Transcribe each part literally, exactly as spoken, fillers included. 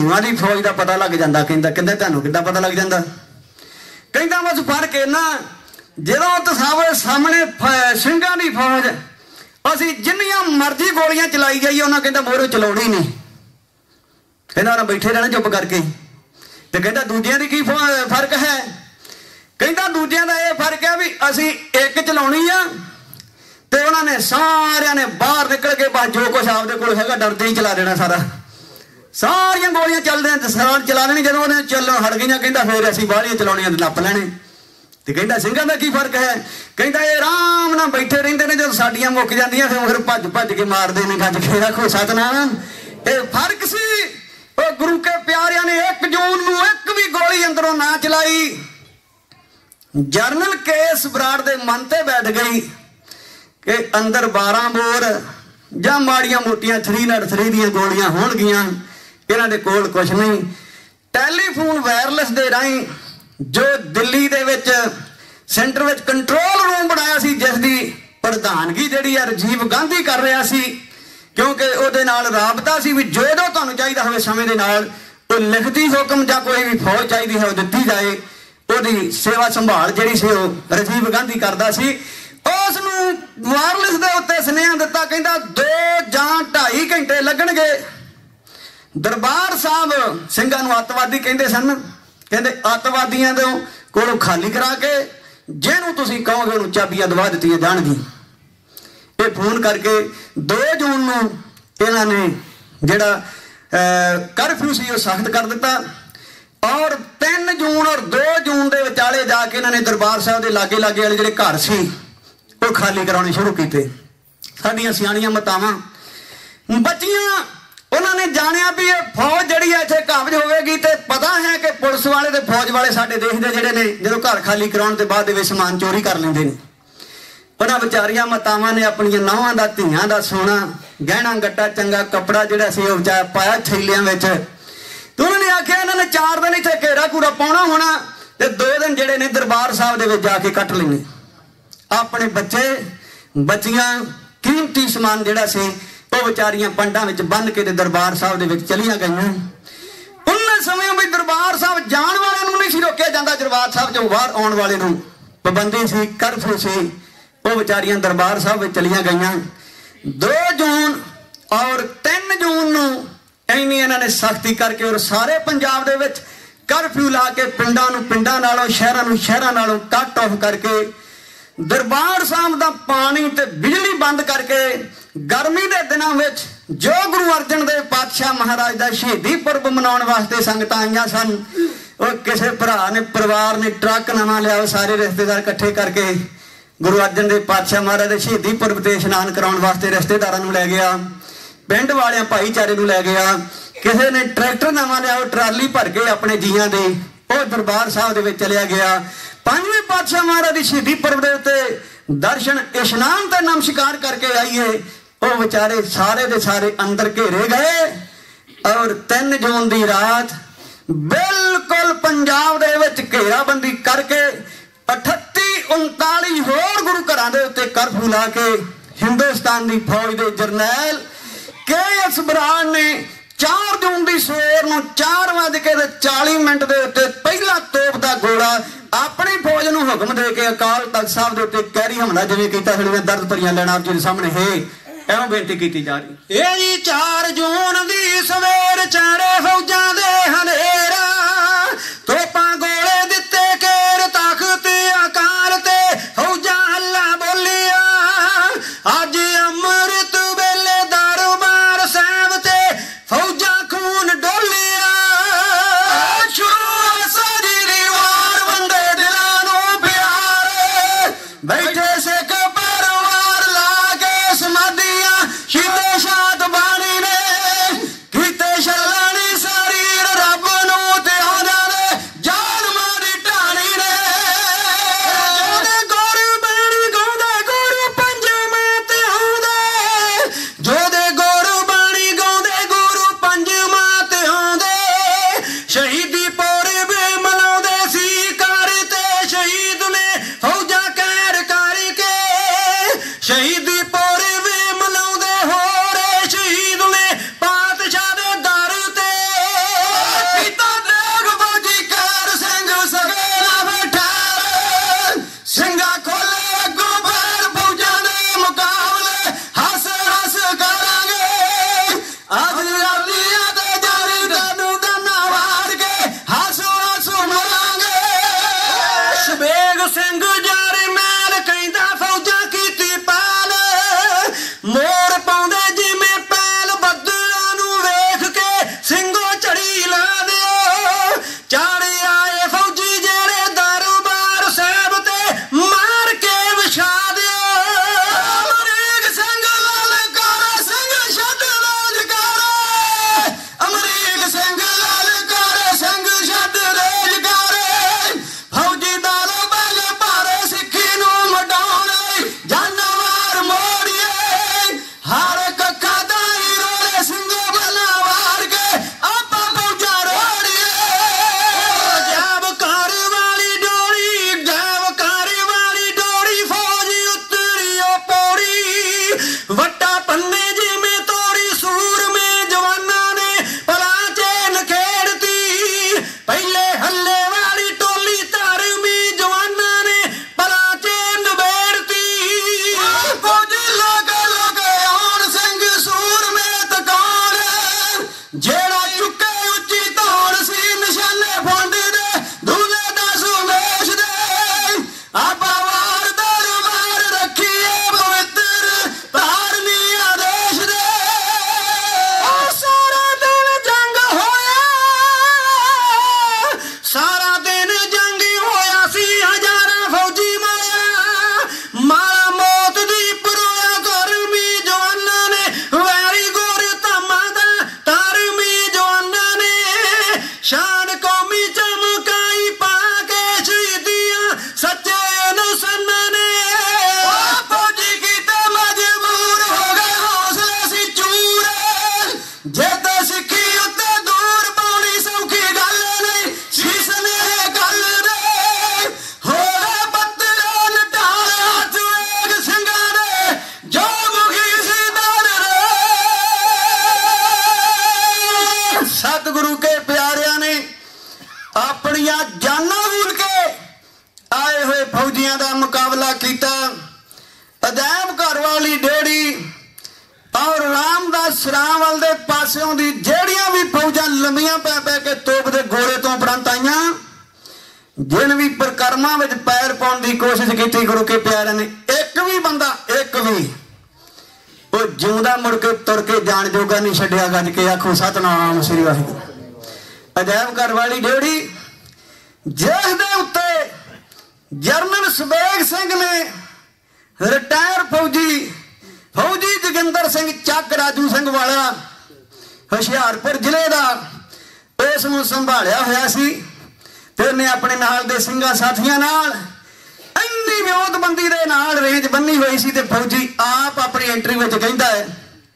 हिंदुआं दी फौज का पता लग जाता। कहता कहते तुहानूं किद्दां पता लग जाता? कहता बस फर्क इन्ना जो तसावे सामने ਸਿੰਘਾਂ की फौज असी जिन्नियां मर्जी गोलियां चलाई जाइए उन्हें कहता मोहरे चलाउणी नहीं। कहता उन्हें बैठे रहना चुप करके। तो कहता दूजियां दी की फर्क है? कहता दूजियां दा यह फर्क है भी असी एक चलाउणी आ ते उन्होंने सारिया ने बाहर निकल के बस जो कुछ आपदे कोल हैगा डरदे ही चला देना। सारा सारियां गोलियां चलदे सारा चला देनी। जदों उन्हें चलन हट गई कहता फिर असी बाहरियां चलाउणियां नप लैणे। तो कहता ਸਿੰਘਾਂ ਦਾ की फर्क है? कहता ये आराम नाल बैठे रहिंदे ने, जदों साडियां मुक जांदियां फिर भज भज के मारदे ने गज के। रखो सतनाम। ये फर्क सी ਉਹ गुरु के प्यारिਆਂ ने एक जून ਨੂੰ एक भी गोली अंदरों ना चलाई। जरनल के एस बराड़ दे मन ते बैठ गई कि अंदर बारह बोर ਜਾਂ ਮਾੜੀਆਂ ਮੋਟੀਆਂ थ्री नट थ्री ਦੀਆਂ ਗੋਲੀਆਂ ਹੋਣਗੀਆਂ, ਇਹਨਾਂ ਦੇ ਕੋਲ ਕੁਛ ਨਹੀਂ। ਟੈਲੀਫੋਨ ਵਾਇਰਲੈਸ ਦੇ ਰਾਹੀਂ ਜੋ ਦਿੱਲੀ ਦੇ ਵਿੱਚ ਸੈਂਟਰ ਵਿੱਚ ਕੰਟਰੋਲ ਰੂਮ ਬਣਾਇਆ ਸੀ, ਜਿਸ ਦੀ ਪ੍ਰਧਾਨਗੀ ਜਿਹੜੀ ਆ ਰਾਜੀਵ ਗਾਂਧੀ ਕਰ ਰਿਹਾ ਸੀ, ਕਿਉਂਕਿ ਉਹਦੇ ਨਾਲ ਰਾਬਤਾ ਸੀ ਵੀ ਜੋ ਜੋ ਤੁਹਾਨੂੰ ਚਾਹੀਦਾ ਹੋਵੇ ਸਮੇਂ ਦੇ ਨਾਲ ਉਹ ਲਿਖਤੀ ਹੁਕਮ ਜਾਂ ਕੋਈ ਵੀ ਫੌਜ ਚਾਹੀਦੀ ਹੈ ਉਹ ਦਿੱਤੀ ਜਾਏ। ਉਹਦੀ ਸੇਵਾ ਸੰਭਾਲ ਜਿਹੜੀ ਸੀ ਉਹ ਰਾਜੀਵ ਗਾਂਧੀ ਕਰਦਾ ਸੀ। ਉਸ ਨੂੰ ਵਾਇਰਲੈਸ ਦੇ ਉੱਤੇ ਸੁਨੇਹਾ ਦਿੱਤਾ, ਕਹਿੰਦਾ ਦੋ ਜਾਂ ਢਾਈ ਘੰਟੇ ਲੱਗਣਗੇ। ਦਰਬਾਰ ਸਾਹਿਬ ਸਿੰਘਾਂ ਨੂੰ ਅੱਤਵਾਦੀ ਕਹਿੰਦੇ ਸਨ। ਕਹਿੰਦੇ ਅੱਤਵਾਦੀਆਂ ਦੇ ਕੋਲੋਂ ਖਾਲੀ ਕਰਾ ਕੇ ਜਿਹਨੂੰ ਤੁਸੀਂ ਕਹੋਗੇ ਉਹਨੂੰ ਚਾਬੀਆਂ ਦਵਾ ਦਿੱਤੀਆਂ ਜਾਣਗੀਆਂ। ਇਹ ਫੋਨ ਕਰਕੇ ਦੋ ਜੂਨ ਨੂੰ ਇਹਨਾਂ ਨੇ ਜਿਹੜਾ ਕਰਫਿਊ ਸੀ ਉਹ ਸਖਤ ਕਰ ਦਿੱਤਾ ਔਰ ਤਿੰਨ ਜੂਨ ਔਰ ਦੋ ਜੂਨ ਦੇ ਵਿਚਾਲੇ ਜਾ ਕੇ ਇਹਨਾਂ ਨੇ ਦਰਬਾਰ ਸਾਹਿਬ ਦੇ ਲਾਗੇ ਲਾਗੇ ਵਾਲੇ ਜਿਹੜੇ ਘਰ ਸੀ ਉਹ ਖਾਲੀ ਕਰਾਉਣੇ ਸ਼ੁਰੂ ਕੀਤੇ। ਸਾਡੀਆਂ ਸਿਆਣੀਆਂ ਮਾਤਾਵਾਂ ਬੱਚੀਆਂ ਉਹਨਾਂ ਨੇ ਜਾਣਿਆ ਵੀ ਇਹ ਫੌਜ ਜਿਹੜੀ ਹੈ ਇੱਥੇ ਕਾਬਜ ਹੋਵੇਗੀ, ਤੇ ਪਤਾ ਹੈ ਕਿ ਪੁਲਿਸ ਵਾਲੇ ਤੇ ਫੌਜ ਵਾਲੇ ਸਾਡੇ ਦੇਸ਼ ਦੇ ਜਿਹੜੇ ਨੇ ਜਦੋਂ ਘਰ ਖਾਲੀ ਕਰਾਉਣ ਤੋਂ ਬਾਅਦ ਦੇ ਵਿੱਚ ਸਮਾਨ ਚੋਰੀ ਕਰ ਲੈਂਦੇ ਨੇ। ਉਹਨਾਂ ਵਿਚਾਰੀਆਂ ਮਾਤਾਵਾਂ ਨੇ ਆਪਣੀਆਂ ਨੌਹਾਂ ਦਾ ਧੀਆਂ ਦਾ ਸੋਨਾ ਗਹਿਣਾ ਗੱਟਾ ਚੰਗਾ ਕੱਪੜਾ ਜਿਹੜਾ ਸੀ ਉਹ ਪਾਇਆ ਥੈਲਿਆਂ ਵਿੱਚ। ਤੇ ਉਹਨਾਂ ਨੇ ਆਖਿਆ ਇਹਨਾਂ ਨੇ ਚਾਰ ਦਿਨ ਇੱਥੇ ਘੇਰਾ ਘੂਰਾ ਪਾਉਣਾ ਹੋਣਾ ਤੇ ਦੋ ਦਿਨ ਜਿਹੜੇ ਨੇ ਦਰਬਾਰ ਸਾਹਿਬ ਦੇ ਵਿੱਚ ਜਾ ਕੇ ਕੱਟ ਲੈਣੇ। ਆਪਣੇ ਬੱਚੇ ਬੱਚੀਆਂ ਕੀਮਤੀ ਸਮਾਨ ਜਿਹੜਾ ਸੀ ਉਹ ਵਿਚਾਰੀਆਂ ਪੰਡਾਂ ਵਿੱਚ ਬੰਨ ਕੇ ਤੇ ਦਰਬਾਰ ਸਾਹਿਬ ਦੇ ਵਿੱਚ ਚਲੀਆਂ ਗਈਆਂ। ਉਹਨਾਂ ਸਮੇਂ ਵੀ ਦਰਬਾਰ ਸਾਹਿਬ ਜਾਣ ਵਾਲਿਆਂ ਨੂੰ ਨਹੀਂ ਸੀ ਰੋਕਿਆ ਜਾਂਦਾ, ਦਰਬਾਰ ਸਾਹਿਬ ਚੋਂ ਬਾਹਰ ਆਉਣ ਵਾਲੇ ਨੂੰ ਪਾਬੰਦੀ ਸੀ, ਕਰਫਿਊ ਸੀ। ਉਹ ਵਿਚਾਰੀਆਂ ਦਰਬਾਰ ਸਾਹਿਬ ਵਿੱਚ ਚਲੀਆਂ ਗਈਆਂ। ਦੋ ਜੂਨ ਔਰ ਤਿੰਨ ਜੂਨ ਨੂੰ ਇੰਨੀ ਇਹਨਾਂ ਨੇ ਸਖਤੀ ਕਰਕੇ ਔਰ ਸਾਰੇ ਪੰਜਾਬ ਦੇ ਵਿੱਚ ਕਰਫਿਊ ਲਾ ਕੇ ਪਿੰਡਾਂ ਨੂੰ ਪਿੰਡਾਂ ਨਾਲੋਂ ਸ਼ਹਿਰਾਂ ਨੂੰ ਸ਼ਹਿਰਾਂ ਨਾਲੋਂ ਕੱਟ ਆਫ ਕਰਕੇ ਦਰਬਾਰ ਸਾਹਿਬ ਦਾ ਪਾਣੀ ਤੇ ਬਿਜਲੀ ਬੰਦ ਕਰਕੇ ਗਰਮੀ ਦੇ ਦਿਨਾਂ ਵਿੱਚ ਜੋ ਗੁਰੂ ਅਰਜਨ ਦੇਵ ਪਾਤਸ਼ਾਹ ਮਹਾਰਾਜ ਦਾ ਸ਼ਹੀਦੀ ਪੁਰਬ ਮਨਾਉਣ ਵਾਸਤੇ ਸੰਗਤਾਂ ਆਈਆਂ ਸਨ, ਉਹ ਕਿਸੇ ਭਰਾ ਨੇ ਪਰਿਵਾਰ ਨੇ ਟਰੱਕ ਨਵਾਂ ਲਿਆ, ਉਹ ਸਾਰੇ ਰਿਸ਼ਤੇਦਾਰ ਇਕੱਠੇ ਕਰਕੇ ਗੁਰੂ ਅਰਜਨ ਦੇਵ ਪਾਤਸ਼ਾਹ ਮਹਾਰਾਜ ਦੇ ਸ਼ਹੀਦੀ ਪੁਰਬ ਤੇ ਇਸ਼ਨਾਨ ਕਰਾਉਣ ਵਾਸਤੇ ਰਿਸ਼ਤੇਦਾਰਾਂ ਨੂੰ ਲੈ ਗਿਆ, ਪਿੰਡ ਵਾਲਿਆਂ ਭਾਈਚਾਰੇ ਨੂੰ ਲੈ ਗਿਆ। ਕਿਸੇ ਨੇ ਟਰੈਕਟਰ ਨਵਾਂ ਲਿਆ, ਉਹ ਟਰਾਲੀ ਭਰ ਕੇ ਆਪਣੇ ਜੀਆਂ ਦੇ ਉਹ ਦਰਬਾਰ ਸਾਹਿਬ ਦੇ ਵਿੱਚ ਚਲਿਆ ਗਿਆ। ਪੰਜਵੇਂ ਪਾਤਸ਼ਾਹ ਮਹਾਰਾਜ ਦੀ ਸ਼ਹੀਦੀ ਪੁਰਬ ਦੇ ਉੱਤੇ ਦਰਸ਼ਨ ਇਸ਼ਨਾਨ ਤੇ ਨਮਸਕਾਰ ਕਰਕੇ ਆਈਏ। ਉਹ ਵਿਚਾਰੇ ਸਾਰੇ ਦੇ ਸਾਰੇ ਅੰਦਰ ਘੇਰੇ ਗਏ ਔਰ ਤਿੰਨ ਜੂਨ ਦੀ ਰਾਤ ਬਿਲਕੁਲ ਪੰਜਾਬ ਦੇ ਵਿੱਚ ਘੇਰਾਬੰਦੀ ਕਰਕੇ ਅਠੱਤੀ ਉਨਤਾਲੀ ਹੋਰ ਗੁਰੂ ਘਰਾਂ ਦੇ ਉੱਤੇ ਕਰਫਿਊ ਲਾ ਕੇ ਹਿੰਦੁਸਤਾਨ ਦੀ ਫੌਜ ਦੇ ਜਰਨੈਲ ਕੇ ਐਸ ਬਰਾੜ ਨੇ ਚਾਰ ਜੂਨ ਦੀ ਸਵੇਰ ਨੂੰ ਚਾਰ ਵਜੇ ਕੇ ਚਾਲੀ ਮਿੰਟ ਦੇ ਉੱਤੇ ਪਹਿਲਾ ਤੋਪ ਦਾ ਗੋਲਾ ਆਪਣੀ ਫੌਜ ਨੂੰ ਹੁਕਮ ਦੇ ਕੇ ਅਕਾਲ ਤਖਤ ਸਾਹਿਬ ਦੇ ਉੱਤੇ ਕਹਿਰੀ ਹਮਲਾ ਜਿਵੇਂ ਕੀਤਾ ਸੀ ਦਰਦ ਭਰੀਆਂ ਲੈਣਾ ਜੀ ਦੇ ਸਾਹਮਣੇ ਹੈ ਐਵੇਂ ਬੇਨਤੀ ਕੀਤੀ ਜਾ ਰਹੀ। ਇਹ ਜੀ ਚਾਰ ਜੂਨ ਦੀ ਸਵੇਰ ਚਾਰੇ ਫੌਜਾਂ ਦੇ ਹਨੇਰਾ ਤੋਪਾਂ ਗੋਲੇ ਦਿੱਤੇ ਕੇਰ ਤਖਤ ਅਕਾਲ ਤੇ ਫੌਜਾਂ ਹੱਲਾ ਬੋਲੀਆਂ। ਅੱਜ ਅੰਮ੍ਰਿਤ ਵੇਲੇ ਦਰਬਾਰ ਸਾਹਿਬ ਤੇ ਫੌਜਾਂ ਖੂਨ ਡੋਲੀਆਂ। ਸ਼ੁਰੂ ਸਾਡੀ ਦੀਵਾਰ ਵੰਡੇ ਦਿਲਾਂ ਨੂੰ ਪਿਆਰੇ ਬੈਠੇ ਸਿੱਖ ਪਰਿਵਾਰ ਲਾ ਕੇ ਸਮਾਧੀਆਂ ਸ਼ਹੀਦੇ ਸ਼ਾਦ ਬਾਣੀ ਨੇ ਕੀਤੇ ਛਲਾਣੀ ਸਾਰੀ गुरु के प्यारिया ने अपनियां जानां भूल के आए हुए फौजियां का मुकाबला किया। अजैब घर वाली डेड़ी और रामदास रामवाल दे पासों दी जेड़ियां भी फौजां लंबियां पै पै के तोप दे गोले तो उपरंत आईयां, जिन भी परिक्रमा विच पैर पाउण दी कोशिश की गुरु के प्यारे ने, एक भी बंदा एक भी वो जिउंदा मुड़ के तुर के जान जोगा नहीं छड्डिया। गज के आखो सतनाम श्री वाहिगुरू। अजैब घर वाली डेड़ी जिस दे उत्ते जरनल सुबेग सिंह ने रिटायर फौजी फौजी जोगिंदर सिंह चक राजू सिंह वाला हुशियारपुर जिले का उसनूं संभालिया होया सी ते उहने अपने नाल दे सिंघां साथियां नाल इन्नी विरोधबंदी दे नाल रेंज बन्नी हुई सी ते फौजी आप अपनी एंट्री विच कहंदा है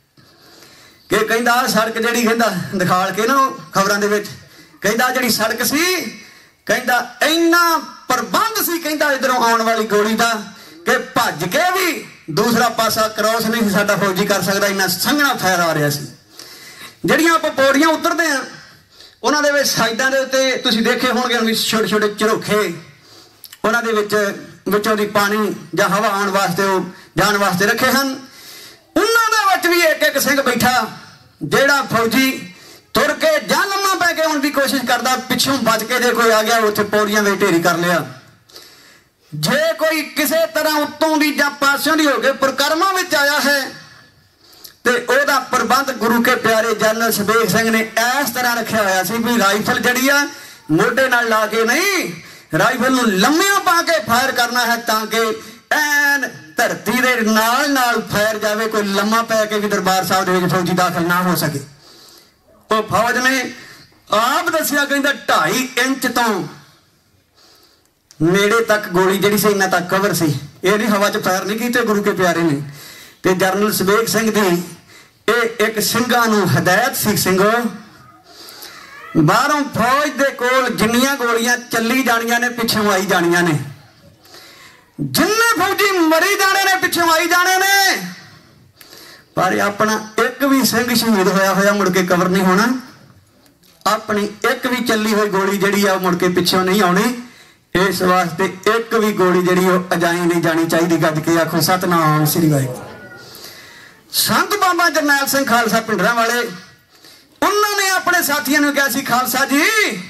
कि कहंदा सड़क जिहड़ी कहंदा दिखाल के ना खबरां दे विच कहंदा जिहड़ी सड़क सी कहंदा इन्ना प्रबंध सी कहंदा इधरों आउण वाली गोली दा कि भज के भी दूसरा पासा क्रॉस नहीं साडा फौजी कर सकदा, इन्ना संघना फैर आ रहा सी। जिहड़ियां आपां पौड़ियां उतरदे आ उन्हां दे विच साइडां दे उत्ते तुसीं देखे होणगे भी छोटे छोटे झरोखे, उन्हां दे विच विचों दी पानी जां हवा आउण वास्ते वो जाण वास्ते रखे हन। उन्हां दे विच भी एक एक सिंह बैठा जिहड़ा फौजी तुर के जां लम्मा पै के आउण दी कोशिश करदा, पिछों बच के जे कोई आ गया उत्थे पौड़ियां विच ढेरी कर लिया। जे कोई किसी तरह उत्तों दी जां पासों दी हो के परिक्रमा विच आया है ते ओहदा प्रबंध गुरु के प्यारे जनरल सुबेग सिंह ने इस तरह रखा होया सी भी राइफल जिहड़ी आ मोढे नाल ला के नहीं, राइफल नूं लम्मियां पा के फायर करना है ताकि ऐन धरती दे नाल नाल फायर जावे, कोई लम्मा पै के भी दरबार साहब दे विच फौजी दाखल ना हो सके। वो फौज ने आप दसिया कहंदा ढाई इंच तो नेड़े तक गोली जिहड़ी सी इन्ना तक कवर सी, ये नहीं हवा च फायर नहीं कीते गुरु के प्यारे ने। ते जनरल सुबेग सिंह दी ये एक सिंघां नूं हदायत सी, सिंघो बाहरों फौज दे कोल जिन्नियां गोलियां चली जानियां ने पिछों आई जानियां ने, जिन्ने फौजी मरी जाने ने पिछों आई जाने ने, पर अपना एक भी सिंह शहीद होया होया मुड़ के कवर नहीं होना। अपनी एक भी चली हुई गोली जिहड़ी आ मुड़ के पिछों नहीं आउणी, इस वास्ते एक भी गोली जिहड़ी ओह अजाई नहीं जानी चाहिए। गज के आखो सतनाम श्री वाहिगुरू। संत बाबा जरनैल सिंह खालसा पिंडरां वाले उन्होंने अपने साथियों ने कहा सी, खालसा जी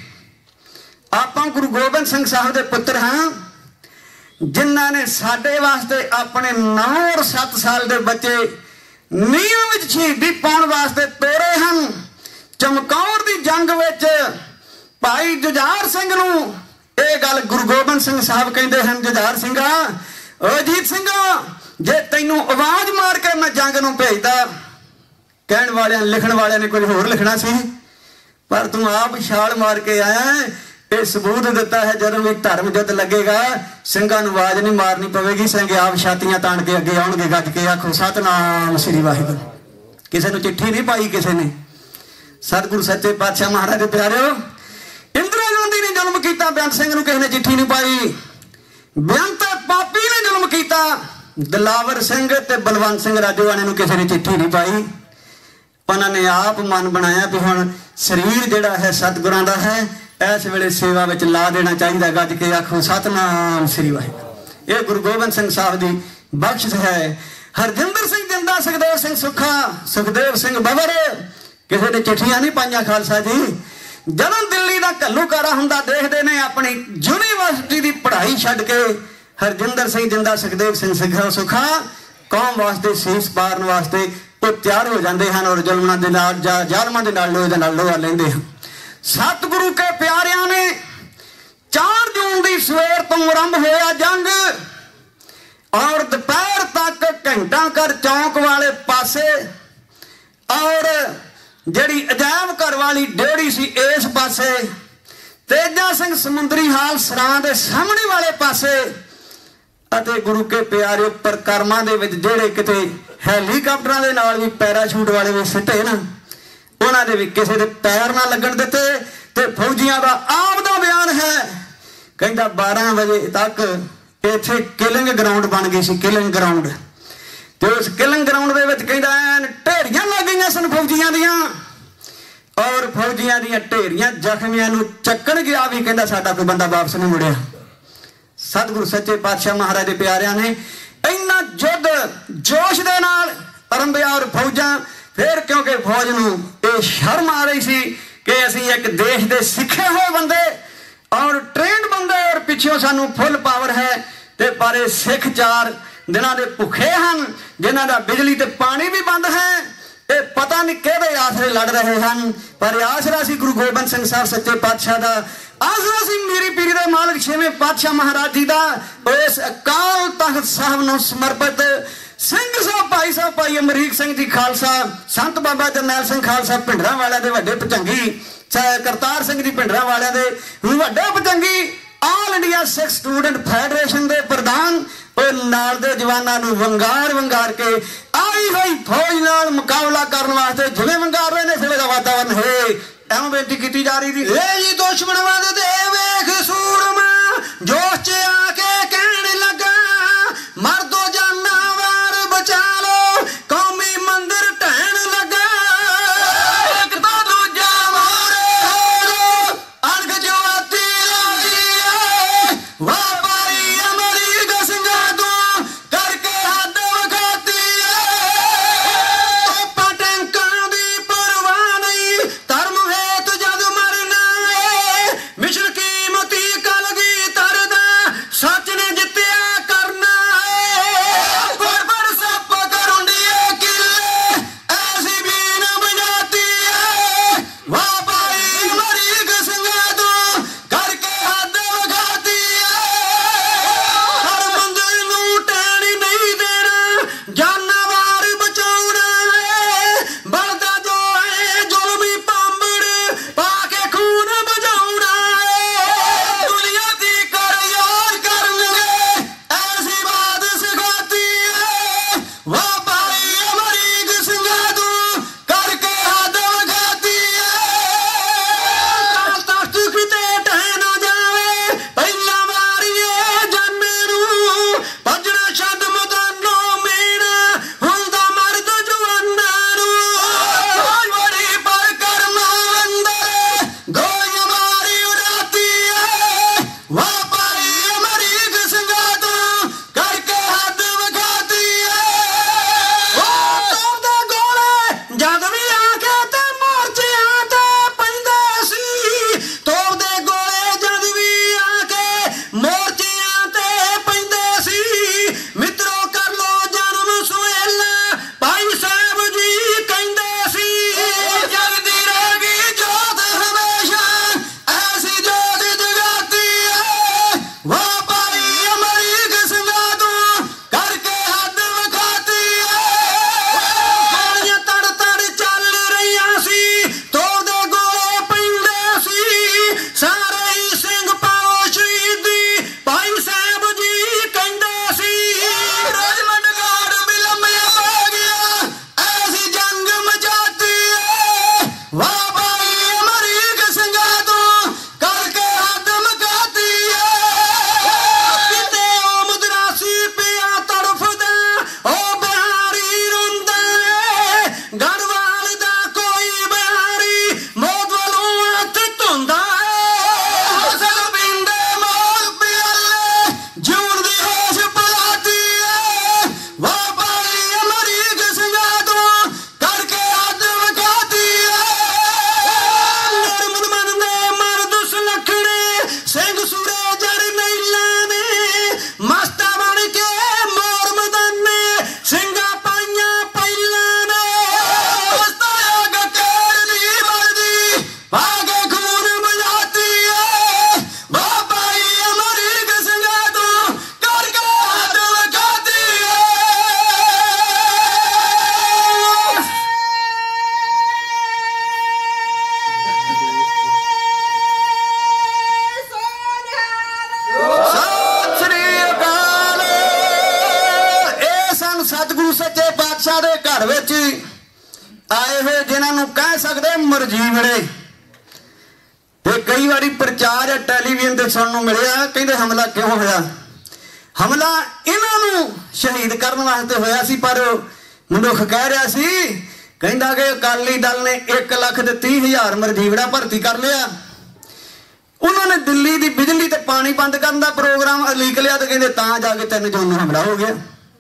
आपां गुरु गोबिंद सिंह साहब के पुत्र हाँ, जिन्हां ने साडे वास्ते अपने नौ और सत्त साल के बच्चे नीहां विच शहीदी पाउण वास्ते तोरे हन। चमकौर दी जंग विच भाई जुझार सिंह नूं ਇਹ ਗੱਲ गुरु गोबिंद सिंह साहब कहते हैं, जुझार सिंघा ओ अजीत सिंघा जे तैनूं आवाज मार के मैं जंग नूं भेजदा, कहण वालियां लिखण वालियां ने कुछ होर लिखना सी, पर तू आप छाल मार के आया ये सबूत दिता है जदों भी धर्म युद्ध लगेगा सिंघां नूं आवाज नहीं मारनी पवेगी, सिंघ आप छातियां ताण के अगे आउणगे। गज के आखो सतनाम श्री वाहिगुरू। किसी नूं चिट्ठी नहीं पाई किसी ने, सतगुरु सच्चे पातशाह महाराज दे प्यारिओ इंदिरा गांधी ने जुल्म किया, बेअंत सिंह नूं किसी ने चिट्ठी नहीं पाई, बेअंत पापी ने जुल्म किया, दिलावर सिंह ते बलवंत सिंह राजोआणे नूं किसी ने चिट्ठी नहीं पाई। उन्होंने आप मन बनाया भी हुण शरीर जिहड़ा है सतगुरां दा है, इस वेले सेवा विच ला देना चाहिए। गज के आखो सतनाम श्री वाहिगुरू। ये गुरु गोबिंद सिंह साहब की बख्शिश है। हरजिंदर सिंह जिंदा, सुखदेव सिंह सुखा, सुखदेव सिंह बबर किसी ने चिट्ठियां नहीं पाइयां खालसा जी। ਜਦੋਂ ਦਿੱਲੀ ਦਾ ਘੱਲੂਕਾਰਾ ਹੁੰਦਾ ਦੇਖਦੇ ਨੇ ਆਪਣੀ ਯੂਨੀਵਰਸਿਟੀ ਦੀ ਪੜ੍ਹਾਈ ਛੱਡ ਕੇ ਹਰਜਿੰਦਰ ਸਿੰਘ ਜਿੰਦਾ, ਸੁਖਦੇਵ ਸਿੰਘ ਸਿੱਖਾ ਸੁਖਾ ਕੌਮ ਵਾਸਤੇ ਸੀਸ ਪਾਰਨ ਵਾਸਤੇ ਉਹ ਤਿਆਰ ਹੋ ਜਾਂਦੇ ਹਨ ਔਰ ਜ਼ੁਲਮਾਂ ਦੇ ਨਾਲ ਜਾਂ ਜ਼ਾਲਮਾਂ ਦੇ ਨਾਲ ਲੋਹੇ ਦੇ ਨਾਲ ਲੋਹਾ ਲੈਂਦੇ ਹਨ। ਸਤਿਗੁਰੂ ਕੇ ਪਿਆਰਿਆਂ ਨੇ ਚਾਰ ਜੂਨ ਦੀ ਸਵੇਰ ਤੋਂ ਆਰੰਭ ਹੋਇਆ ਜੰਗ ਔਰ ਦੁਪਹਿਰ ਤੱਕ ਘੰਟਾ ਘਰ ਚੌਂਕ ਵਾਲੇ ਪਾਸੇ ਔਰ ਜਿਹੜੀ ਅਜਾਇਬ ਘਰ ਵਾਲੀ ਡੇੜੀ ਸੀ ਇਸ ਪਾਸੇ, ਤੇਜਾ ਸਿੰਘ ਸਮੁੰਦਰੀ ਹਾਲ ਸਰਾਂ ਦੇ ਸਾਹਮਣੇ ਵਾਲੇ ਪਾਸੇ ਅਤੇ ਗੁਰੂ ਕੇ ਪਿਆਰੇ ਪਰਿਕਰਮਾਂ ਦੇ ਵਿੱਚ ਜਿਹੜੇ ਕਿਤੇ ਹੈਲੀਕਾਪਟਰਾਂ ਦੇ ਨਾਲ ਵੀ ਪੈਰਾਸ਼ੂਟ ਵਾਲੇ ਵੀ ਸਿੱਟੇ ਨਾ, ਉਹਨਾਂ ਦੇ ਵੀ ਕਿਸੇ ਦੇ ਪੈਰ ਨਾ ਲੱਗਣ ਦਿੱਤੇ। ਤੇ ਫੌਜੀਆਂ ਦਾ ਆਪ ਦਾ ਬਿਆਨ ਹੈ, ਕਹਿੰਦਾ ਬਾਰਾਂ ਵਜੇ ਤੱਕ ਇੱਥੇ ਕਿਲਿੰਗ ਗਰਾਊਂਡ ਬਣ ਗਈ ਸੀ, ਕਿਲਿੰਗ ਗਰਾਊਂਡ। ਤੇ ਉਸ ਕਿਲਿੰਗ ਗਰਾਊਂਡ ਦੇ ਵਿੱਚ ਕਹਿੰਦਾ ਐਨ ਢੇਰੀਆਂ ਲੱਗ ਗਈਆਂ ਸਨ ਫੌਜੀਆਂ ਦੀਆਂ ਔਰ ਫੌਜੀਆਂ ਦੀਆਂ ਢੇਰੀਆਂ ਜ਼ਖਮੀਆਂ ਨੂੰ ਚੱਕਣ ਗਿਆ ਵੀ ਕਹਿੰਦਾ ਸਾਡਾ ਕੋਈ ਬੰਦਾ ਵਾਪਸ ਨਹੀਂ ਮੁੜਿਆ। ਸਤਿਗੁਰੂ ਸੱਚੇ ਪਾਤਸ਼ਾਹ ਮਹਾਰਾਜ ਦੇ ਪਿਆਰਿਆਂ ਨੇ ਇੰਨਾ ਯੁੱਧ ਜੋਸ਼ ਦੇ ਨਾਲ ਆਰੰਭਿਆ। ਔਰ ਫੌਜਾਂ ਫਿਰ ਕਿਉਂਕਿ ਫੌਜ ਨੂੰ ਇਹ ਸ਼ਰਮ ਆ ਰਹੀ ਸੀ ਕਿ ਅਸੀਂ ਇੱਕ ਦੇਸ਼ ਦੇ ਸਿੱਖੇ ਹੋਏ ਬੰਦੇ ਔਰ ਟ੍ਰੇਨਡ ਬੰਦੇ ਔਰ ਪਿੱਛੋਂ ਸਾਨੂੰ ਫੁੱਲ ਪਾਵਰ ਹੈ, ਤੇ ਪਰ ਇਹ ਸਿੱਖ ਚਾਰ ਦਿਨਾਂ ਦੇ ਭੁੱਖੇ ਹਨ ਜਿਨ੍ਹਾਂ ਦਾ ਬਿਜਲੀ ਤੇ ਪਾਣੀ ਵੀ ਬੰਦ ਹੈ। ਇਹ ਪਤਾ ਨਹੀਂ ਕਿਹਦੇ ਆਸਰੇ ਲੜ ਰਹੇ ਹਨ, ਪਰ ਆਸਰਾ ਸੀ ਗੁਰੂ ਗੋਬਿੰਦ ਸਿੰਘ ਸਾਹਿਬ ਸੱਚੇ ਪਾਤਸ਼ਾਹ ਦਾ, ਆਸਰਾ ਸੀ ਮੀਰੀ ਪੀਰੀ ਦੇ ਮਾਲਕ ਛੇਵੇਂ ਪਾਤਸ਼ਾਹ ਮਹਾਰਾਜ ਜੀ ਦਾ। ਇਸ ਅਕਾਲ ਤਖਤ ਸਾਹਿਬ ਨੂੰ ਸਮਰਪਿਤ ਸਿੰਘ ਸਾਹਿਬ ਭਾਈ ਸਾਹਿਬ ਭਾਈ ਅਮਰੀਕ ਸਿੰਘ ਜੀ ਖਾਲਸਾ, ਸੰਤ ਬਾਬਾ ਜਰਨੈਲ ਸਿੰਘ ਖਾਲਸਾ ਭਿੰਡਰਾਂ ਵਾਲਿਆਂ ਦੇ ਵੱਡੇ ਭੁਜੰਗੀ, ਕਰਤਾਰ ਸਿੰਘ ਜੀ ਭਿੰਡਰਾਂ ਵਾਲਿਆਂ ਦੇ ਵੱਡੇ ਭੁਜੰਗੀ, All India Sikh student federation ਦੇ ਪ੍ਰਧਾਨ, ਉਹ ਨਾਲ ਦੇ ਜਵਾਨਾਂ ਨੂੰ ਵੰਗਾਰ ਵੰਗਾਰ ਕੇ ਆਈ ਹੋਈ ਫੌਜ ਨਾਲ ਮੁਕਾਬਲਾ ਕਰਨ ਵਾਸਤੇ ਜਿਵੇਂ ਵੰਗਾਰ ਰਹੇ ਨੇ ਇਸ ਵੇਲੇ ਦਾ ਵਾਤਾਵਰਨ ਹੈ। ਐਵੇਂ ਬੇਨਤੀ ਕੀਤੀ ਜਾ ਰਹੀ ਸੀ, ਇਹ ਜੀ ਦੁਸ਼ਮਣ ਵੱਧ ਦੇ ਵੇਖ ਸੂਰਮਾ ਜੋਸ਼ ਚ ਆ ਕੇ ਕਹਿਣ ਲੱਗਾ, ਮਰਦੋ ਜਾਨਵਰ ਬਚਾ ਲੋ ਕੌਮੀ ਮੰਦਿਰ ਢਹਿਣ ਲੱਗਾ। ਇੱਕ ਤਾਂ ਦੂਜਾ ਮੋਰੇ ਹੋ ਅਣਖ ਜਵਾਤੀ ਲਾਗੀ ਵਾਹ ਭਾਈ ਅਮਰੀਕ ਸਿੰਘਾਂ ਤੂੰ ਕਰਕੇ ਹੱਦ ਵਖਾਤੀ ਤੋਪਾਂ ਟੈਂਕਾਂ ਦੀ ਪਰਵਾਹ ਨਹੀਂ ਧਰਮ ਹੇਤ ਜਦ ਮਰਨਾ ਏ ਮਿਸ਼ਨ ਕੀਮਤੀ ਕਲਗੀ ਤਰਦਾ ਸੱਚ ਨੇ ਜਿੱਤਿਆ ਕਰਨਾ ਏ ਬੜ ਬੜ ਸੱਪ ਕਰੁੰਡੀਏ ਕਿੱਲੇ ਐਸੀ ਬੀਨ ਬਜਾਤੀ ਏ ਵਾਹ ਭਾਈ ਅਮਰੀਕ ਸਿੰਘਾਂ ਤੂੰ ਕਰਕੇ ਹੱਦ ਵਖਾਤੀ ਏ ਹਰ ਮੰਜ਼ਿਲ ਨੂੰ ਟਹਿਣੀ ਨਹੀਂ ਦੇਣਾ ਜਾਨਵਰ ਬਚਾਉਣਾ ਏ ਬਲਦਾ ਜੋ ਹੈ ਜ਼ੁਲਮੀ ਪਾਂਬੜ ਪਾ ਕੇ ਖੂਨ ਬਜਾਉਣਾ ਏ ਦੁਨੀਆ ਦੀ ਕਰ ਯਾਰ ਕਰਨਗੇ ਐਸੀ ਬਾਤ ਸਿਖਾਤੀ ਏ ਵਾਹ ਭਾਈ ਅਮਰੀਕ ਸਿੰਘਾਂ ਤੂੰ ਕਰਕੇ ਹੱਦ ਵਖਾਤੀ ਏ ਕਾਲ ਤਖਤ ਕਿਤੇ ਢਹਿ ਨਾ ਜਾਵੇ ਪਹਿਲਾਂ ਵਾਰੀਏ ਜਾਨੇ ਨੂੰ ਭੱਜਣਾ ਛੱਡ ਮੈਦਾਨੋਂ ਮੀਣਾ ਹੁੰਦਾ ਮਰਦ ਜਵਾਨਾਂ ਨੂੰ ਕੋਈ ਬੜੀ ਪਰ ਕਰਨਾ ਅੰਦਰ ਗੋਲੀ ਮਾਰੀ ਉਡਾਤੀ ਏ ਵਾਹ ਭਾਈ ਅਮਰੀਕ ਸਿੰਘਾਂ ਤੂੰ ਕਰਕੇ ਹੱਦ ਵਖਾਤੀ ਏ ਉਹ ਤੋੜਦੇ ਗੋਲੇ ਜਦ ਵੀ ਆ ਕੇ ਤੇ ਮੋਰਚਿਆਂ ਤੇ ਪੈਂਦੇ ਸੀ ਤੋੜਦੇ ਗੋਲੇ ਜਦ ਵੀ ਆ ਕੇ ਮੋਰਚਿਆਂ ਤੇ ਪੈਂਦੇ ਸੀ ਮਿੱਤਰੋ ਕਰ ਲੋ ਜਨਮ ਸੁਹੇਲਾ ਭਾਈ ਸਾਹਿਬ ਜੀ ਕਹਿੰਦੇ ਸੀ ਜਗਦੀ ਰਹੇਗੀ ਜੋਤ ਹਮੇਸ਼ਾ ਐਸੀ ਜੋਤ ਜਗਾਤੀ ਏ ਵਾਹ ਭਾਈ ਅਮਰੀਕ ਸਿੰਘਾਂ ਤੂੰ ਕਰਕੇ ਹੱਦ ਵਖਾਤੀ ਏ ਗੋਲੀਆਂ ਤੜ ਤੜ ਚੱਲ ਰਹੀਆਂ ਸੀ ਤੋੜਦੇ ਗੋਲੇ ਪੈਂਦੇ ਸੀ ਸਾਰੇ ਹੀ ਸਿੰਘ ਪਾਓ ਸ਼ਹੀਦੀ ਭਾਈ ਸਾਹਿਬ ਜੀ ਕਹਿੰਦੇ ਸੀ ਰਜਮੰਡ ਗਾੜ ਵੀ ਲੰਮਿਆ ਪੈ ਗਿਆ ਐਸੀ ਜੰਗ ਮਚਾਤੀ ਏ ਵਾਹ ਭਾਈ ਅਮਰੀਕ ਸਿੰਘਾਂ ਤੂੰ ਕਰਕੇ ਹੱਦ ਮਕਾਤੀ ਏ ਕਿਤੇ ਉਹ ਮਦਰਾਸੀ ਪਿਆ ਤੜਫਦਾ ਉਹ ਬਿਹਾਰੀ ਰੋਂਦਾ ਏ ਗੜਵਾਲ ਦਾ ਕੋਈ ਬਿਹਾਰੀ ਮੌਤ ਵੱਲੋਂ ਹੱਥ ਧੋਂਦਾ ਏ ਹਸਨ ਬਿੰਦੇ ਮੌਤ ਪਿਆਲੇ ਜਿਉਣ ਦੀ ਹੋਸ਼ ਪਲਾਤੀ ਏ ਵਾਹ ਭਾਈ ਅਮਰੀਕ ਸਿੰਘਾਂ ਤੂੰ ਕਰਕੇ ਹੱਦ ਵਖਾਤੀ ਏ ਨਰਮਦ ਮਨ ਦੇ ਮਰਦ ਸੁਲੱਖਣੇ ਸਿੰਘ ਸੂਰੇ ਜਰਨੈਲਾਂ ਨੇ ਮਸਤਾ ਬਣ ਕੇ ਮੋਰ ਮਦਾਨੇ ਸਿੰਘਾਂ ਪਾਈਆਂ ਪਹਿਲਾਂ ਨੇ ਮਸਤਾ ਆ ਗੱਕੜ ਦੀ ਮਰਦੀ ਪਾ ਕੇ ਖੂਨ ਬਜਾਤੀ ਏ ਵਾਹ ਭਾਈ ਅਮਰੀਕ ਸਿੰਘਾਂ ਤੂੰ ਕਰਕੇ ਹੱਦ ਵਖਾਤੀ ਏ ਸਤਿ ਸ੍ਰੀ ਅਕਾਲ। ਇਹ ਸਨ ਸਤਿਗੁਰੂ ਸੱਚੇ ਪਾਤਸ਼ਾਹ ਦੇ ਘਰ ਵਿੱਚ ਆਏ ਹੋਏ ਜਿਨ੍ਹਾਂ ਨੂੰ ਕਹਿ ਸਕਦੇ ਮਰਜੀਵੜੇ। ਤੇ ਕਈ ਵਾਰੀ ਪ੍ਰਚਾਰ ਟੈਲੀਵਿਜ਼ਨ ਤੇ ਸੁਣਨ ਨੂੰ ਮਿਲਿਆ, ਕਹਿੰਦੇ ਹਮਲਾ ਕਿਉਂ ਹੋਇਆ। ਹਮਲਾ ਇਹਨਾਂ ਨੂੰ ਸ਼ਹੀਦ ਕਰਨ ਵਾਸਤੇ ਹੋਇਆ ਸੀ, ਪਰ ਮਨੁੱਖ ਕਹਿ ਰਿਹਾ ਸੀ ਕਹਿੰਦਾ ਕਿ ਅਕਾਲੀ ਦਲ ਨੇ ਇੱਕ ਲੱਖ ਤੇ ਤੀਹ ਹਜ਼ਾਰ ਮਰਜੀਵੜਾ ਭਰਤੀ ਕਰ ਲਿਆ। ਉਹਨਾਂ ਨੇ ਦਿੱਲੀ ਦੀ ਬਿਜਲੀ ਤੇ ਪਾਣੀ ਬੰਦ ਕਰਨ ਦਾ ਪ੍ਰੋਗਰਾਮ ਲੀਕ ਲਿਆ ਤੇ ਕਹਿੰਦੇ ਤਾਂ ਜਾ ਕੇ ਤਿੰਨ ਜੂਨ ਨੂੰ ਹਮਲਾ ਹੋ ਗਿਆ।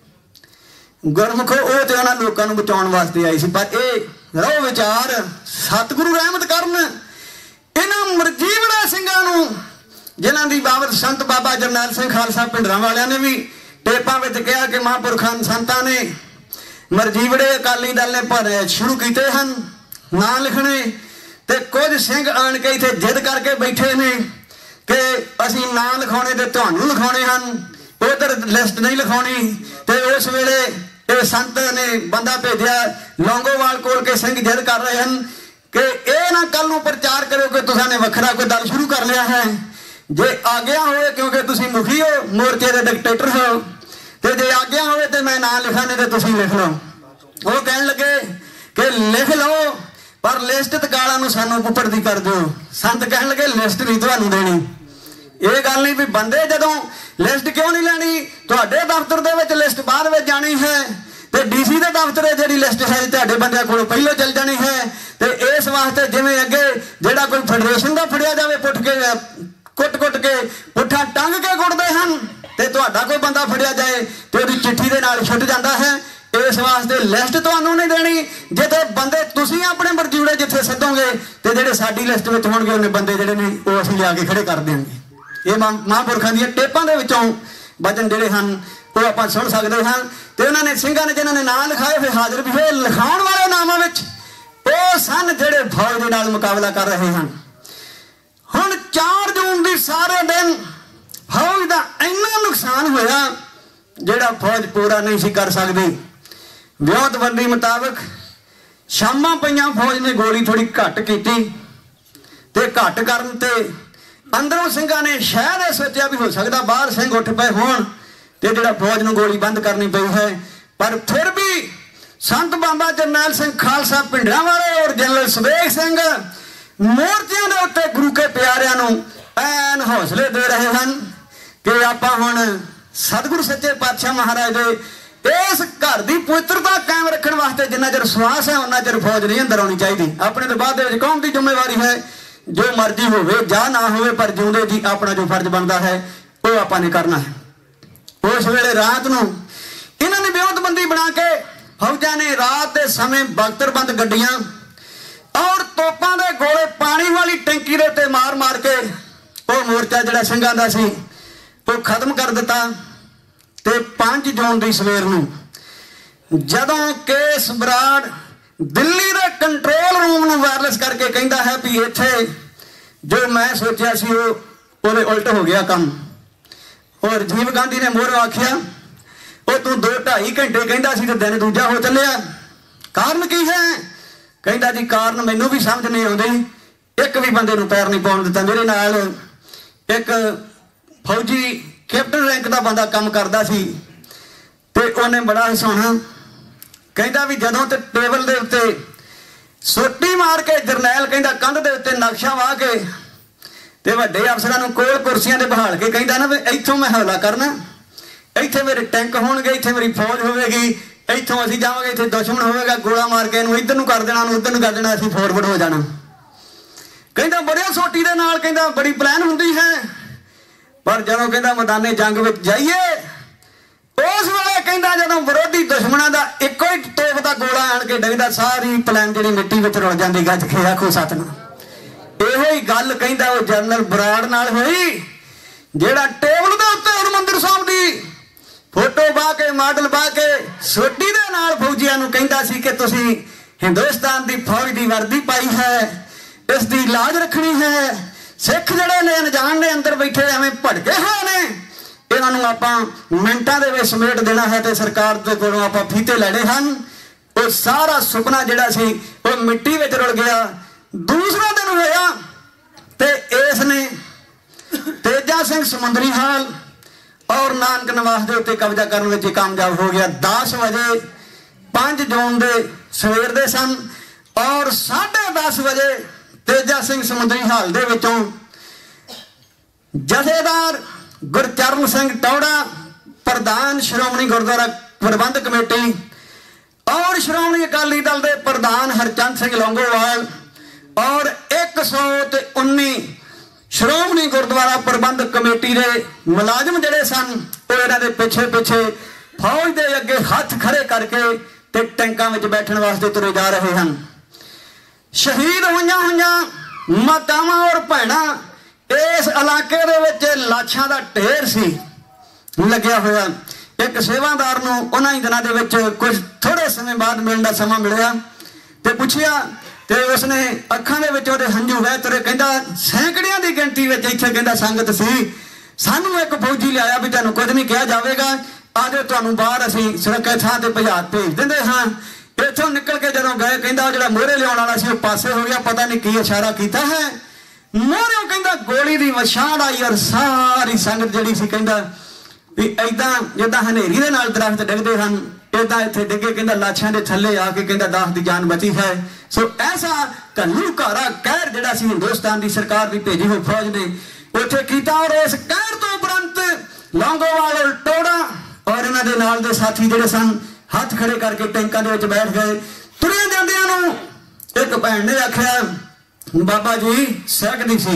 ਗੁਰਮੁਖੋ ਉਹ ਤੇ ਉਹਨਾਂ ਲੋਕਾਂ ਨੂੰ ਬਚਾਉਣ ਵਾਸਤੇ ਆਈ ਸੀ, ਪਰ ਇਹ ਰੋ ਵਿਚਾਰ ਸਤਿਗੁਰੂ ਰਹਿਮਤ ਕਰਨ ਇਹਨਾਂ ਮਰਜੀਵੜਾ ਸਿੰਘਾਂ ਨੂੰ, ਜਿਨ੍ਹਾਂ ਦੀ ਬਾਬਤ ਸੰਤ ਬਾਬਾ ਜਰਨੈਲ ਸਿੰਘ ਖਾਲਸਾ ਭਿੰਡਰਾਂ ਵਾਲਿਆਂ ਨੇ ਵੀ ਟੇਪਾਂ ਵਿੱਚ ਕਿਹਾ ਕਿ ਮਹਾਂਪੁਰਖਾਂ ਸੰਤਾਂ ਨੇ ਮਰਜੀਵੜੇ ਅਕਾਲੀ ਦਲ ਨੇ ਭਰੇ ਸ਼ੁਰੂ ਕੀਤੇ ਹਨ ਨਾਂ ਲਿਖਣੇ, ਤੇ ਕੁਝ ਸਿੰਘ ਆਣ ਕੇ ਇੱਥੇ ਜਿੱਦ ਕਰਕੇ ਬੈਠੇ ਨੇ ਕਿ ਅਸੀਂ ਨਾਂ ਲਿਖਾਉਣੇ ਤੇ ਤੁਹਾਨੂੰ ਲਿਖਾਉਣੇ ਹਨ, ਉਧਰ ਲਿਸਟ ਨਹੀਂ ਲਿਖਾਉਣੀ। ਤੇ ਉਸ ਵੇਲੇ ਇਹ ਸੰਤ ਨੇ ਬੰਦਾ ਭੇਜਿਆ ਲੌਂਗੋਵਾਲ ਕੋਲ ਕੇ ਸਿੰਘ ਜਿੱਦ ਕਰ ਰਹੇ ਹਨ ਕਿ ਇਹ ਨਾ ਕੱਲ ਨੂੰ ਪ੍ਰਚਾਰ ਕਰਿਓ ਕਿ ਤੁਸਾਂ ਨੇ ਵੱਖਰਾ ਕੋਈ ਦਲ ਸ਼ੁਰੂ ਕਰ ਲਿਆ ਹੈ। ਜੇ ਆਗਿਆ ਹੋਵੇ, ਕਿਉਂਕਿ ਤੁਸੀਂ ਮੁਖੀ ਹੋ, ਮੋਰਚੇ ਦੇ ਡਿਕਟੇਟਰ ਹੋ, ਤੇ ਜੇ ਆਗਿਆ ਹੋਵੇ ਤੇ ਮੈਂ ਨਾਂ ਲਿਖਾਂ ਨਹੀਂ ਤੇ ਤੁਸੀਂ ਲਿਖ ਲਓ। ਉਹ ਕਹਿਣ ਲੱਗੇ ਕਿ ਲਿਖ ਲਓ ਪਰ ਲਿਸਟ ਤਕਾਲਾਂ ਨੂੰ ਸਾਨੂੰ ਪੁੱਪੜ ਦੀ ਕਰ ਦਿਓ। ਸੰਤ ਕਹਿਣ ਲੱਗੇ ਲਿਸਟ ਨਹੀਂ ਤੁਹਾਨੂੰ ਦੇਣੀ। ਇਹ ਗੱਲ ਨਹੀਂ ਵੀ ਬੰਦੇ ਜਦੋਂ ਲਿਸਟ ਕਿਉਂ ਨਹੀਂ ਲੈਣੀ, ਤੁਹਾਡੇ ਦਫ਼ਤਰ ਦੇ ਵਿੱਚ ਲਿਸਟ ਬਾਅਦ ਵਿੱਚ ਜਾਣੀ ਹੈ ਤੇ ਡੀਸੀ ਦੇ ਦਫ਼ਤਰ ਜਿਹੜੀ ਲਿਸਟ ਹੈ ਤੁਹਾਡੇ ਬੰਦਿਆਂ ਕੋਲੋਂ ਪਹਿਲਾਂ ਚੱਲ ਜਾਣੀ ਹੈ। ਤੇ ਇਸ ਵਾਸਤੇ ਜਿਵੇਂ ਅੱਗੇ ਜਿਹੜਾ ਕੋਈ ਫੈਡਰੇਸ਼ਨ ਦਾ ਫੜਿਆ ਜਾਵੇ ਪੁੱਟ ਕੇ ਕੁੱਟ ਕੁੱਟ ਕੇ ਪੁੱਠਾ ਟੰਗ ਕੇ ਕੁੱਟਦੇ ਹਨ, ਤੇ ਤੁਹਾਡਾ ਕੋਈ ਬੰਦਾ ਫੜਿਆ ਜਾਏ ਤੇ ਉਹਦੀ ਚਿੱਠੀ ਦੇ ਨਾਲ ਛੁੱਟ ਜਾਂਦਾ ਹੈ। ਇਸ ਵਾਸਤੇ ਲਿਸਟ ਤੁਹਾਨੂੰ ਨਹੀਂ ਦੇਣੀ। ਜਿੱਥੇ ਬੰਦੇ ਤੁਸੀਂ ਆਪਣੇ ਮਰਜੀਵੜੇ ਜਿੱਥੇ ਸੱਦੋਗੇ ਤੇ ਜਿਹੜੇ ਸਾਡੀ ਲਿਸਟ ਵਿੱਚ ਹੋਣਗੇ ਉਹਨੇ ਬੰਦੇ ਜਿਹੜੇ ਨੇ ਉਹ ਅਸੀਂ ਲਿਆ ਕੇ ਖੜੇ ਕਰ ਦਿਆਂਗੇ। ਇਹ ਮਹਾਂਪੁਰਖਾਂ ਦੀਆਂ ਟੇਪਾਂ ਦੇ ਵਿੱਚੋਂ ਵਚਨ ਜਿਹੜੇ ਹਨ ਉਹ ਆਪਾਂ ਸੁਣ ਸਕਦੇ ਹਾਂ। ਤੇ ਉਹਨਾਂ ਨੇ ਸਿੰਘਾਂ ਨੇ ਜਿਹਨਾਂ ਨੇ ਨਾਂ ਲਿਖਾਏ ਫਿਰ ਹਾਜ਼ਰ ਵੀ ਹੋਏ। ਲਿਖਾਉਣ ਵਾਲੇ ਨਾਮਾਂ ਵਿੱਚ ਉਹ ਸਨ ਜਿਹੜੇ ਫੌਜ ਦੇ ਨਾਲ ਮੁਕਾਬਲਾ ਕਰ ਰਹੇ ਹਨ। ਹੁਣ ਚਾਰ ਜੂਨ ਦੀ ਸਾਰੇ ਦਿਨ ਫੌਜ ਦਾ ਇੰਨਾ ਨੁਕਸਾਨ ਹੋਇਆ ਜਿਹੜਾ ਫੌਜ ਪੂਰਾ ਨਹੀਂ ਸੀ ਕਰ ਸਕਦੀ। ਵਿਉਂਤਬੰਦੀ ਮੁਤਾਬਕ ਸ਼ਾਮਾਂ ਪਈਆਂ, ਫੌਜ ਨੇ ਗੋਲੀ ਥੋੜੀ ਘੱਟ ਕੀਤੀ ਤੇ ਘੱਟ ਕਰਨ ਤੇ ਅੰਦਰੋਂ ਸਿੰਘਾਂ ਨੇ ਸ਼ਾਇਦ ਇਹ ਸੋਚਿਆ ਵੀ ਹੋ ਸਕਦਾ ਬਾਹਰ ਸਿੰਘ ਉੱਠ ਪਏ ਹੋਣ ਤੇ ਜਿਹੜਾ ਫੌਜ ਨੂੰ ਗੋਲੀ ਬੰਦ ਕਰਨੀ ਪਈ ਹੈ। ਪਰ ਫਿਰ ਵੀ ਸੰਤ ਬਾਬਾ ਜਰਨੈਲ ਸਿੰਘ ਖਾਲਸਾ ਭਿੰਡਰਾਂ ਵਾਲੇ ਔਰ ਜਨਰਲ ਸਵੇਗ ਸਿੰਘ ਮੋਰਚਿਆਂ ਦੇ ਉੱਤੇ ਗੁਰੂ ਕੇ ਪਿਆਰਿਆਂ ਨੂੰ ਐਨ ਹੌਸਲੇ ਦੇ ਰਹੇ ਹਨ ਕਿ ਆਪਾਂ ਹੁਣ ਸਤਿਗੁਰੂ ਸੱਚੇ ਪਾਤਸ਼ਾਹ ਮਹਾਰਾਜ ਦੇ ਇਸ ਘਰ ਦੀ ਪਵਿੱਤਰਤਾ ਕਾਇਮ ਰੱਖਣ ਵਾਸਤੇ ਜਿੰਨਾ ਚਿਰ ਸਵਾਸ ਹੈ ਉਹਨਾਂ ਚਿਰ ਫੌਜ ਨਹੀਂ ਅੰਦਰ ਆਉਣੀ ਚਾਹੀਦੀ। ਆਪਣੇ ਤੋਂ ਬਾਅਦ ਦੇ ਵਿੱਚ ਕੌਮ ਦੀ ਜ਼ਿੰਮੇਵਾਰੀ ਹੈ, ਜੋ ਮਰਜ਼ੀ ਹੋਵੇ ਜਾਂ ਨਾ ਹੋਵੇ ਪਰ ਜਿਉਂਦੇ ਜੀ ਆਪਣਾ ਜੋ ਫਰਜ਼ ਬਣਦਾ ਹੈ ਉਹ ਆਪਾਂ ਨੇ ਕਰਨਾ ਹੈ। ਉਸ ਵੇਲੇ ਰਾਤ ਨੂੰ ਇਹਨਾਂ ਨੇ ਵਿਉਂਤਬੰਦੀ ਬਣਾ ਕੇ ਫੌਜਾਂ ਨੇ ਰਾਤ ਦੇ ਸਮੇਂ ਬਖਤਰਬੰਦ ਗੱਡੀਆਂ ਔਰ ਤੋਪਾਂ ਦੇ ਗੋਲੇ ਪਾਣੀ ਵਾਲੀ ਟੈਂਕੀ ਦੇ ਉੱਤੇ ਮਾਰ ਮਾਰ ਕੇ ਉਹ ਮੋਰਚਾ ਜਿਹੜਾ ਸਿੰਘਾਂ ਦਾ ਸੀ ਉਹ ਖਤਮ ਕਰ ਦਿੱਤਾ। ਤੇ ਪੰਜ ਜੂਨ ਦੀ ਸਵੇਰ ਨੂੰ ਜਦੋਂ ਕੇਸ ਬਰਾੜ ਦਿੱਲੀ ਦੇ ਕੰਟਰੋਲ ਰੂਮ ਨੂੰ ਵਾਇਰਲੈਸ ਕਰਕੇ ਕਹਿੰਦਾ ਹੈ ਵੀ ਇੱਥੇ ਜੋ ਮੈਂ ਸੋਚਿਆ ਸੀ ਉਹ ਉਹਦੇ ਉਲਟ ਹੋ ਗਿਆ ਕੰਮ। ਔਰ ਰਾਜੀਵ ਗਾਂਧੀ ਨੇ ਮੋਹਰੋਂ ਆਖਿਆ ਉਹ ਤੂੰ ਦੋ ਢਾਈ ਘੰਟੇ ਕਹਿੰਦਾ ਸੀ ਤੇ ਦਿਨ ਦੂਜਾ ਹੋ ਚੱਲਿਆ, ਕਾਰਨ ਕੀ ਹੈ? ਕਹਿੰਦਾ ਜੀ ਕਾਰਨ ਮੈਨੂੰ ਵੀ ਸਮਝ ਨਹੀਂ ਆਉਂਦੀ, ਇੱਕ ਵੀ ਬੰਦੇ ਨੂੰ ਪੈਰ ਨਹੀਂ ਪਾਉਣ ਦਿੱਤਾ। ਮੇਰੇ ਨਾਲ ਇੱਕ ਫੌਜੀ ਕੈਪਟਨ ਰੈਂਕ ਦਾ ਬੰਦਾ ਕੰਮ ਕਰਦਾ ਸੀ ਤੇ ਉਹਨੇ ਬੜਾ ਹਸਾਉਣਾ ਕਹਿੰਦਾ ਵੀ ਜਦੋਂ ਤੇ ਟੇਬਲ ਦੇ ਉੱਤੇ ਸੋਟੀ ਮਾਰ ਕੇ ਜਰਨੈਲ ਕਹਿੰਦਾ ਕੰਧ ਦੇ ਉੱਤੇ ਨਕਸ਼ਾ ਵਾਹ ਕੇ ਤੇ ਵੱਡੇ ਅਫਸਰਾਂ ਨੂੰ ਕੋਲ ਕੁਰਸੀਆਂ ਤੇ ਬਹਾਲ ਕੇ ਕਹਿੰਦਾ ਨਾ ਵੀ ਇੱਥੋਂ ਮੈਂ ਹਮਲਾ ਕਰਨਾ, ਇੱਥੇ ਮੇਰੇ ਟੈਂਕ ਹੋਣਗੇ, ਇੱਥੇ ਮੇਰੀ ਫੌਜ ਹੋਵੇਗੀ, ਇੱਥੋਂ ਅਸੀਂ ਜਾਵਾਂਗੇ, ਇੱਥੇ ਦੁਸ਼ਮਣ ਹੋਵੇਗਾ, ਗੋਲਾ ਮਾਰ ਕੇ ਇਹਨੂੰ ਇੱਧਰ ਨੂੰ ਕਰ ਦੇਣਾ, ਉਹਨੂੰ ਉੱਧਰ ਨੂੰ ਕਰ ਦੇਣਾ, ਅਸੀਂ ਫੋਰਵਰਡ ਹੋ ਜਾਣਾ। ਕਹਿੰਦਾ ਬੜਿਆ ਸੋਟੀ ਦੇ ਨਾਲ ਕਹਿੰਦਾ ਬੜੀ ਪਲਾਨ ਹੁੰਦੀ ਹੈ, ਪਰ ਜਦੋਂ ਕਹਿੰਦਾ ਮੈਦਾਨੇ ਜੰਗ ਵਿੱਚ ਜਾਈਏ ਉਸ ਵੇਲੇ ਕਹਿੰਦਾ ਜਦੋਂ ਵਿਰੋਧੀ ਦੁਸ਼ਮਣਾਂ ਦਾ ਇੱਕੋ ਹੀ ਤੋਪ ਦਾ ਗੋਲਾ ਆਣ ਕੇ ਡਿੱਗਦਾ ਸਾਰੀ ਪਲਾਨ ਜਿਹੜੀ ਮਿੱਟੀ ਵਿੱਚ ਰੁਲ ਜਾਂਦੀ। ਗੱਜ ਕੇ ਆਖੋ ਸਤਿਨਾਮ। ਇਹੋ ਹੀ ਗੱਲ ਕਹਿੰਦਾ ਉਹ ਜਨਰਲ ਬਰਾੜ ਨਾਲ ਹੋਈ ਜਿਹੜਾ ਟੇਬਲ ਦੇ ਉੱਤੇ ਹਰਮੰਦਰ ਸਾਹਿਬ ਦੀ ਫੋਟੋ ਪਾ ਕੇ ਮਾਡਲ ਪਾ ਕੇ ਸੋਟੀ ਦੇ ਨਾਲ ਫੌਜੀਆਂ ਨੂੰ ਕਹਿੰਦਾ ਸੀ ਕਿ ਤੁਸੀਂ ਹਿੰਦੁਸਤਾਨ ਦੀ ਫੌਜ ਦੀ ਵਰਦੀ ਪਾਈ ਹੈ, ਇਸ ਦੀ ਲਾਜ ਰੱਖਣੀ ਹੈ। ਸਿੱਖ ਜਿਹੜੇ ਨੇ ਅਣਜਾਣ ਨੇ ਅੰਦਰ ਬੈਠੇ ਐਵੇਂ ਭੜਕੇ ਹੋਏ ਨੇ, ਇਹਨਾਂ ਨੂੰ ਆਪਾਂ ਮਿੰਟਾਂ ਦੇ ਵਿੱਚ ਸਮੇਟ ਦੇਣਾ ਹੈ ਤੇ ਸਰਕਾਰ ਦੇ ਕੋਲੋਂ ਆਪਾਂ ਫੀਤੇ ਲੈਣੇ ਹਨ। ਉਹ ਸਾਰਾ ਸੁਪਨਾ ਜਿਹੜਾ ਸੀ ਉਹ ਮਿੱਟੀ ਵਿੱਚ ਰੁਲ ਗਿਆ। ਦੂਸਰਾ ਦਿਨ ਹੋਇਆ ਤੇ ਇਸ ਨੇ ਤੇਜਾ ਸਿੰਘ ਸਮੁੰਦਰੀ ਹਾਲ ਔਰ ਨਾਨਕ ਨਿਵਾਸ ਦੇ ਉੱਤੇ ਕਬਜ਼ਾ ਕਰਨ ਵਿੱਚ ਕਾਮਯਾਬ ਹੋ ਗਿਆ। ਦਸ ਵਜੇ ਪੰਜ ਜੂਨ ਦੇ ਸਵੇਰ ਦੇ ਸਨ ਔਰ ਸਾਢੇ ਦਸ ਵਜੇ ਤੇਜਾ ਸਿੰਘ ਸਮੁੰਦਰੀ ਹਾਲ ਦੇ ਵਿੱਚੋਂ ਜਥੇਦਾਰ ਗੁਰਚਰਨ ਸਿੰਘ ਟੌੜਾ ਪ੍ਰਧਾਨ ਸ਼੍ਰੋਮਣੀ ਗੁਰਦੁਆਰਾ ਪ੍ਰਬੰਧਕ ਕਮੇਟੀ और श्रोमणी अकाली दल के प्रधान हरचंद सिंह लौंगोवाल और एक सौ ते उन्नी श्रोमणी गुरुद्वारा प्रबंधक कमेटी के मुलाजम जिहड़े सन वो इन्हां दे पिछे पिछे फौज के अगे हथ खड़े करके ते टैंकां विच बैठण वास्ते तुरे जा रहे हैं। शहीद होइयां होइयां मातावां और भैणां इस इलाके दे विच लाशां दा ढेर सी लग्या होया। एक सेवादार नूं उन्हां ही दिनां दे विच कुछ थोड़े समय बाद मिलण दा समां मिलिया ते पुछिया ते उसने अखां दे विच ओहदे हंझू वह तुरे। कहंदा सैकड़ियां दी गिणती विच इत्थे कहंदा संगत सी, सानूं एक फौजी लिआया भी तुहानूं कुछ नहीं किहा जावेगा, आजो तुहानूं बाहर असीं सुरੱਖਿਅਤ ਥਾਂ ते भजा भेज दिंदे हां। इत्थों निकल के जदों गए कहंदा जिहड़ा मोहरे लिआउण वाला सी ओह पासे हो गया, पता नहीं की इशारा कीता है, मोहरों कहंदा गोली दी वछाड़ आई और सारी संगत जिहड़ी सी कहंदा भी इदां जिद्दां हनेरी दे नाल दरख्त डिगदे हन इदां इत्थे डिगे। कहंदा लाशां दे थल्ले आके कहंदा दास दी जान बची है। सो ऐसा घल्लूघारा कहर जिहड़ा सी हिंदुस्तान दी सरकार दी भेजी होई फौज ने उत्थे कीता और इस कहर तो उपरंत लौंगोवाल टोड़ा और इन्हां दे नाल दे साथी जिहड़े सन हथ खड़े करके टैंकां दे विच बैठ गए। तुरे जांदियां नूं एक भैण ने आखिया बाबा जी सहकदी सी,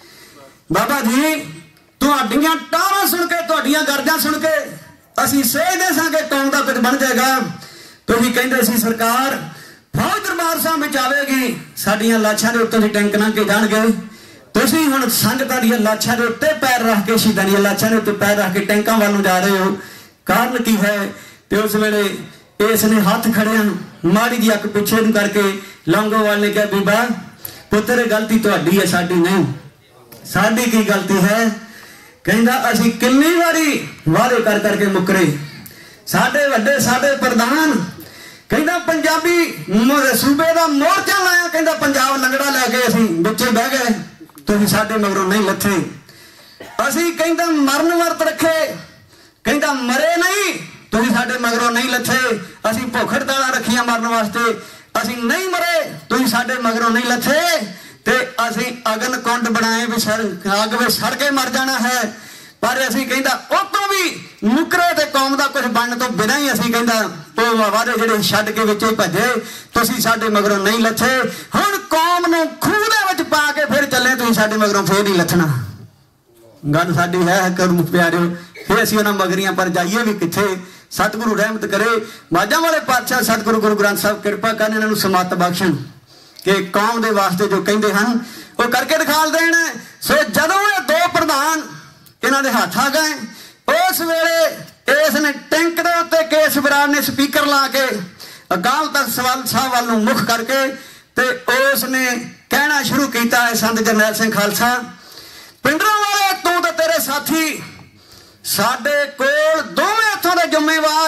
बाबा जी तुहाडीआं टावां सुण के तुहाडीआं गर्जां सुण के असीं सोचदे सां कि कौम दा कुछ बन जाएगा। तुसीं कहंदे सी सरकार फौज दरबार साहब विच आवेगी, साडीआं लाशां दे उत्तों दी टैंक लंघ के जाणगे, तुसीं हुण संगतां दीआं लाशां दे उत्ते पैर रख के शहीदां दीआं लाशां दे उत्ते पैर रख के टैंकां ਵੱਲ ਨੂੰ जा रहे हो, कारण की है? ते उस वेले इसने हाथ खड़िया माड़ी जी अक पिछे नूं करके लौंगोवाल ने कहा बीबा पुत्र गलती तुहाडी है साडी नहीं। साडी की गलती है? कहंदा असीं किन्नी वारी वादे कर करके मुकरे, साडे वड्डे साडे प्रधान कहंदा पंजाबी सूबे दा मोर्चा लाया, कहंदा पंजाब लंगड़ा लैके असीं विचे बह गए, तुसीं साडे मगरों नहीं लथे, असीं कहंदा मरण वर्त रखे, कहंदा मरे नहीं तुसीं साडे मगरों नहीं लथे, असीं भुख हड़तालां रखियां मरण वास्ते, असीं नहीं मरे तुसीं साडे मगरों नहीं लथे, ते असीं अगन कुंड बनाए भी सर अग में सड़ के मर जाना है, पर असीं कहंदा उतों भी मुकरे ते कौम दा कुछ बनने तो बिना ही असीं कहंदा ओह वादे जिहड़े छड्ड के विच भजे, तुसीं साडे मगरों नहीं लथे, हुण कौम नूं खूह दे विच पा के फिर चले, तुसीं साडे मगरों फिर नहीं लथना। गल साडी है करूं प्यारिओ, फिर असीं उन्हां मगरियां पर जाइए भी किथे। सतगुरु रहमत करे, माझां वाले पातशाह सतगुरु गुरु ग्रंथ साहब कृपा करन, इन्हां नूं समत बख्शण कि कौम दे वास्ते जो कहंदे हन वो करके दिखा देण। सो जदों ये दो प्रधान इन्हां दे हत्थ आ गए, उस वेले इसने टैंक दे उत्ते केस बराड़ ने स्पीकर ला के अकाल तख्त साहब वाल नूं मुख करके ते उसने कहना शुरू कीता है, संत जरनैल सिंह खालसा पिंडरां वाले तूं ते तेरे साथी साडे कोल दोवें इत्थों दे जिम्मेवार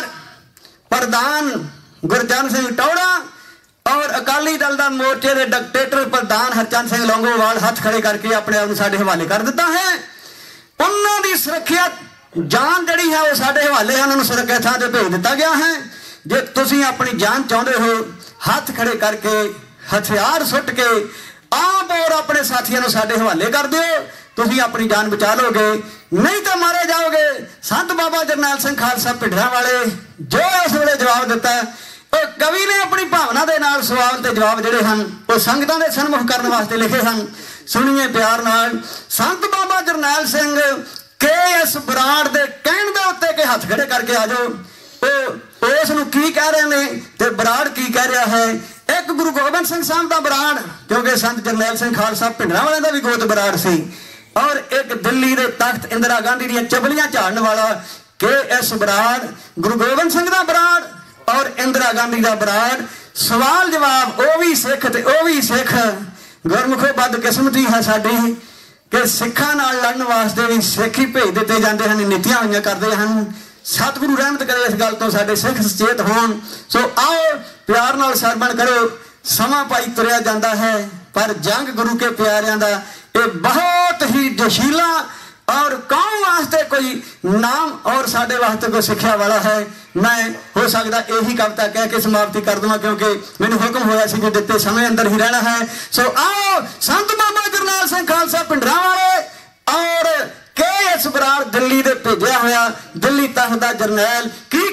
प्रधान गुरचरण सिंह टौड़ा और अकाली दल दा मोर्चे दे डिक्टेटर प्रधान हरचंद सिंह लौंगोवाल हथ खड़े करके अपने आप नूं साडे हवाले कर दिता है। उन्हां दी सुरੱਖਿਅਤ जान जिहड़ी है वो साडे हवाले है, उन्हां नूं सुरੱਖਿਅਤ थां ते भेज दिता गया है। जे तुसीं अपनी जान चाहुंदे हो हथ खड़े करके हथियार सुट के आप और अपने साथियों नूं साडे हवाले कर दिओ, तुसीं अपनी जान बचा लोगे, नहीं तो मारे जाओगे। संत बाबा जरनैल सिंह खालसा भिडरां वाले जो उस वेले जवाब दिता, कवि ने अपनी भावना के नाल सवाल ते जवाब जिहड़े हन वो संगतां दे सन्मुख करन वास्ते लिखे हन। सुनिए प्यार नाल, संत बाबा जरनैल सिंह के एस बराड़ दे कहण दे उत्ते के हथ खड़े करके आ जाओ, वो उस नूं की कह रहे ने ते बराड़ की कह रहा है। एक गुरु गोबिंद सिंह साहब दा बराड़, क्योंकि संत जरनैल सिंह खालसा भिडरां वाले दा भी गोत बराड़ सी, और एक दिल्ली दे तख्त इंदिरा गांधी दी चबलियां झाड़न वाला के एस बराड़, गुरु गोबिंद सिंह दा बराड़ और इंदिरा गांधी दा बराड़। सवाल जवाब वो भी सिख ते वो भी सिख। गुरमुखो बदकिस्मती है साडी कि सिखां नाल लड़न वास्ते भी सिख ही भेज दिते जांदे हन, नीतियां होईयां करदे हन। सतगुरु रहमत करे इस गल तो साडे सिख सचेत होण। सो आओ प्यार नाल सरवण करो, समा पाई तुरिया जांदा है, पर जंग गुरु के प्यारियां दा ये बहुत ही जोशीला और कौम वास्ते कोई नाम और साडे वास्ते कोई सिक्ख्या वाला है। मैं हो सकता यही कविता कह के समाप्ति कर दूंगा, क्योंकि मैंने हुक्म होया सी कि दिते समय अंदर ही रहना है। सो आओ संत बाबा जरनैल सिंह खालसा भिडरां वाले और के एस बराड़ दिल्ली दे भेजिया होया दिल्ली तख्त दा जरनैल की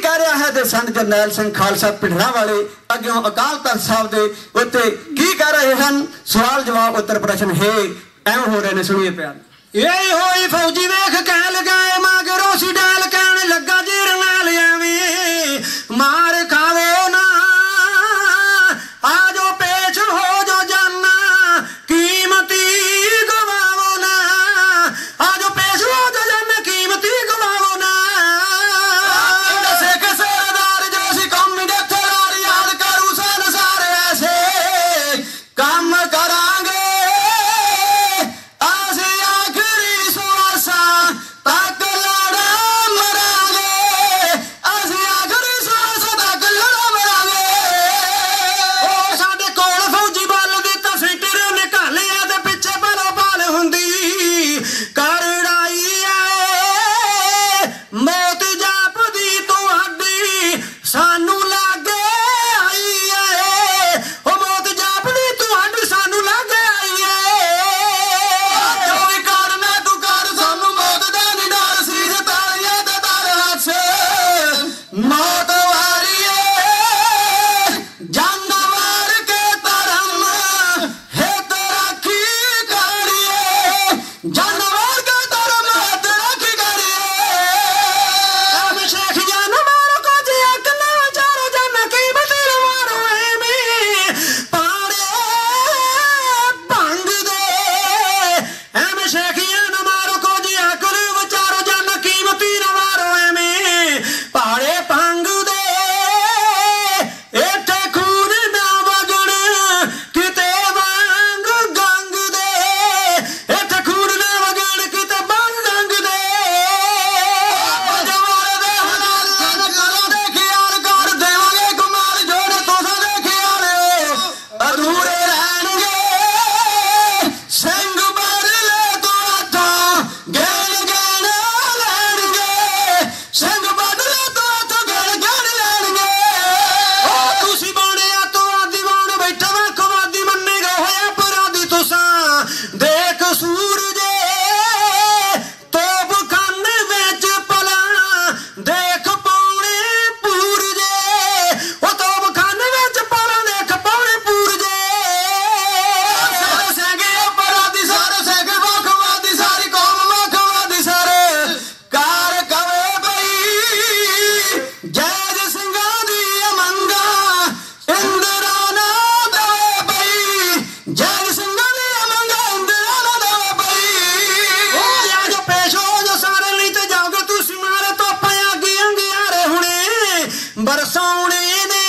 ਕਹਿ ਰਿਹਾ ਹੈ ਤੇ ਸੰਤ ਜਰਨੈਲ ਸਿੰਘ ਖਾਲਸਾ ਪਿੰਡਰਾਂ ਵਾਲੇ ਅੱਗਿਓਂ ਅਕਾਲ ਤਖਤ ਸਾਹਿਬ ਦੇ ਉੱਤੇ ਕੀ ਕਹਿ ਰਹੇ ਹਨ। ਸਵਾਲ ਜਵਾਬ ਉੱਤਰ ਪ੍ਰਸ਼ਨ ਹੈ ਐਵੇਂ ਹੋ ਰਹੇ ਨੇ, ਸੁਣੀਏ ਪਿਆਰ। ਇਹ ਹੋਈ ਫੌਜੀ ਵੇਖ ਕਹਿ ਲਗਾਏ ਮਗਰੋਂ ਸੀ ਡਾਲ ਕਹਿਣ ਲੱਗਾ ਜੀਰ ਨਾਲ ਐਵੇਂ ਮਾਰ ਖਾਵੋ ਨਾ ਆਜੋ ਪੇਸ਼ ਹੋ ਜੋ ਜਾਨਾ ਕੀਮਤੀ ਗਵਾਵੋ ਨਾ ਆਜੋ ਪੇਸ਼ ਹੋ ਜੋ ਜਾਨਾ ਕੀਮਤੀ ਗਵਾਵੋ ਨਾ ਸਿੱਖ ਸਰਦਾਰ ਜੋ ਸੀ ਕੌਮੀ ਦੇ ਥਲਾਰ ਯਾਦ ਕਰੂ ਸਨ ਸਾਰੇ ਐਸੇ ਕੰਮ ਕਰਾਂਗੇ ਅਸੀਂ ਆਖਰੀ ਸਵਾਸਾਂ ਤੱਕ ਲੜਾ ਮਰਾਂਗੇ ਅਸੀਂ ਆਖਰੀ ਸਵਾਸਾਂ ਤੱਕ ਲੜਾ ਮਰਾਂਗੇ। ਉਹ ਸਾਡੇ ਕੋਲ ਫੌਜੀ ਬਲ ਦੀ ਤਾਂ ਫਿਟਰ ਨਿਕਾਲਿਆ ਤੇ ਪਿੱਛੇ ਬਲੋ ਬਲ ਹੁੰਦੀ ਕਰੜਾਈ ਐ ਮੌਤ ਜਾਪਦੀ ਤੁਹਾਡੀ ਸਾਨੂੰ ਲਾਗੇ ਆਈ ਐ ਉਹ ਮੌਤ ਜਾਪਦੀ ਤੁਹਾਡੀ ਸਾਨੂੰ ਲਾਗੇ ਆਈ ਐ ਜੋ ਵੀ ਕਰਨਾ ਤੂੰ ਕਰ ਸਾਨੂੰ ਮੌਤ ਦਾ ਨੀ ਡਰ ਸੀ ਤਾਲੀਆਂ ਤੇ ਦਰ ਹੱਥ ਮੌਤ ਵਾਰੀਏ ਜੰਨ ਮਾਰ ਕੇ ਧਰਮ ਹਿੱਤ ਰਾਖੀ ਕਰੀਏ ਜੰਨ ਮਾਰ ਕੇ ਧਰਮ ਹਿੱਤ ਰਾਖੀ ਕਰੀਏ। ਐਵੇਂ ਸ਼ੇਖ ਜਾਨ ਮਾਰੋ ਕੁਝ ਇੱਕ ਨਾ ਵਿਚਾਰੋ ਜਨ ਕੀਮਤੀ ਮਾਰੋ ਐਵੇਂ ਪਾੜੇ ਭੰਗ ਦੇ ਐਵੇਂ ਸ਼ੇਖ ਜਾਨ ਮਾਰੋ ਕੁਝ ਇੱਕ ਨਾ ਵਿਚਾਰੋ ਜਨ ਕੀਮਤੀ ਨਾ ਮਾਰੋ ਐਵੇਂ ਪਾੜੇ ਭੰਗ ਦੇ ਇੱਥੇ ਖੂਨ ਨਾ ਵਗਣ ਕਿਤੇ ਵਾਂਗ ਗੰਗ ਦੇ ਇੱਥੇ ਖੂਨ ਨਾ ਵਗਣ ਕਿਤੇ ਵਾਂਗ ਗੰਗ ਦੇ ਜਵਾਨ ਦੇ ਹਾਲਾਤ ਨਾ ਕਰੋ ਦੇ ਖਿਆਲ ਕਰ ਦੇਵਾਂਗੇ ਗੁਮਾਰ ਜੋੜ ਤੁਸੀਂ ਦੇ ਖਿਆਲ ਅਧੂਰੇ ਰਹਿਣਗੇ ਸਿੰਘ ਬਦਲੇ ਤੋਂ ਹੱਥੋਂ ਗੈਣ ਗੈਣ ਲੈਣਗੇ ਸਿੰਘ ਬਦਲੇ ਤੋਂ ਹੱਥੋਂ ਗੈਣ ਗੈਣ ਲੈਣਗੇ। ਉਹ ਤੁਸੀਂ ਬਣਿਆ ਤੋਂ ਆਦੀ ਬਣ ਬੈਠਾ ਵੱਖਵਾਦੀ ਮੰਨੇਗਾ ਹੋਇਆ ਅਪਰਾਧੀ ਤੁਸਾਂ ਦੇਖ ਸੂਰਜੇ ਤੋਪ ਖਾਨੇ ਵਿੱਚ ਪਲਾਂ ਦੇਖ ਪੌਣੇ ਪੂਰਜੇ ਉਹ ਤੋਪ ਖਾਨੇ ਵਿੱਚ ਪਲਾਂ ਦੇਖ ਪੌਣੇ ਪੂਰਜੇ ਸਾਰੇ ਸਿੰਘ ਅਪਰਾਧੀ ਸਾਰੇ ਸਿੰਘ ਵੱਖਵਾਦੀ ਸਾਰੀ ਕੌਮ ਵੱਖਵਾਦੀ ਸਾਰੇ ਕਾਰ ਕਵੇ ਬਈ ਜੈਦ ਸਿੰਘਾਂ ਦੀ ਅਮੰਗਾ ਇੰਦਰਾ ਨਾ ਦੇਵੇ ਬਈ ਜੈਦ ਸਿੰਘਾਂ ਦੀ ਅਮੰਗਾ ਇੰਦਰਾ ਨਾ ਦੇਵੇ ਬਈ। ਉਹ ਯਾ ਜੋ ਪੇਸ਼ ਹੋ ਜੋ ਸਾਰੇ ਲਈ ਤੇ ਜਾਓਗੇ ਤੁਸੀਂ ਮਾਰੇ ਤੋਂ ਪਿਆ ਕੀ ਅੰਗਿਆਰੇ ਹੁਣੇ ਬਰਸਾਉਣੇ ਨੇ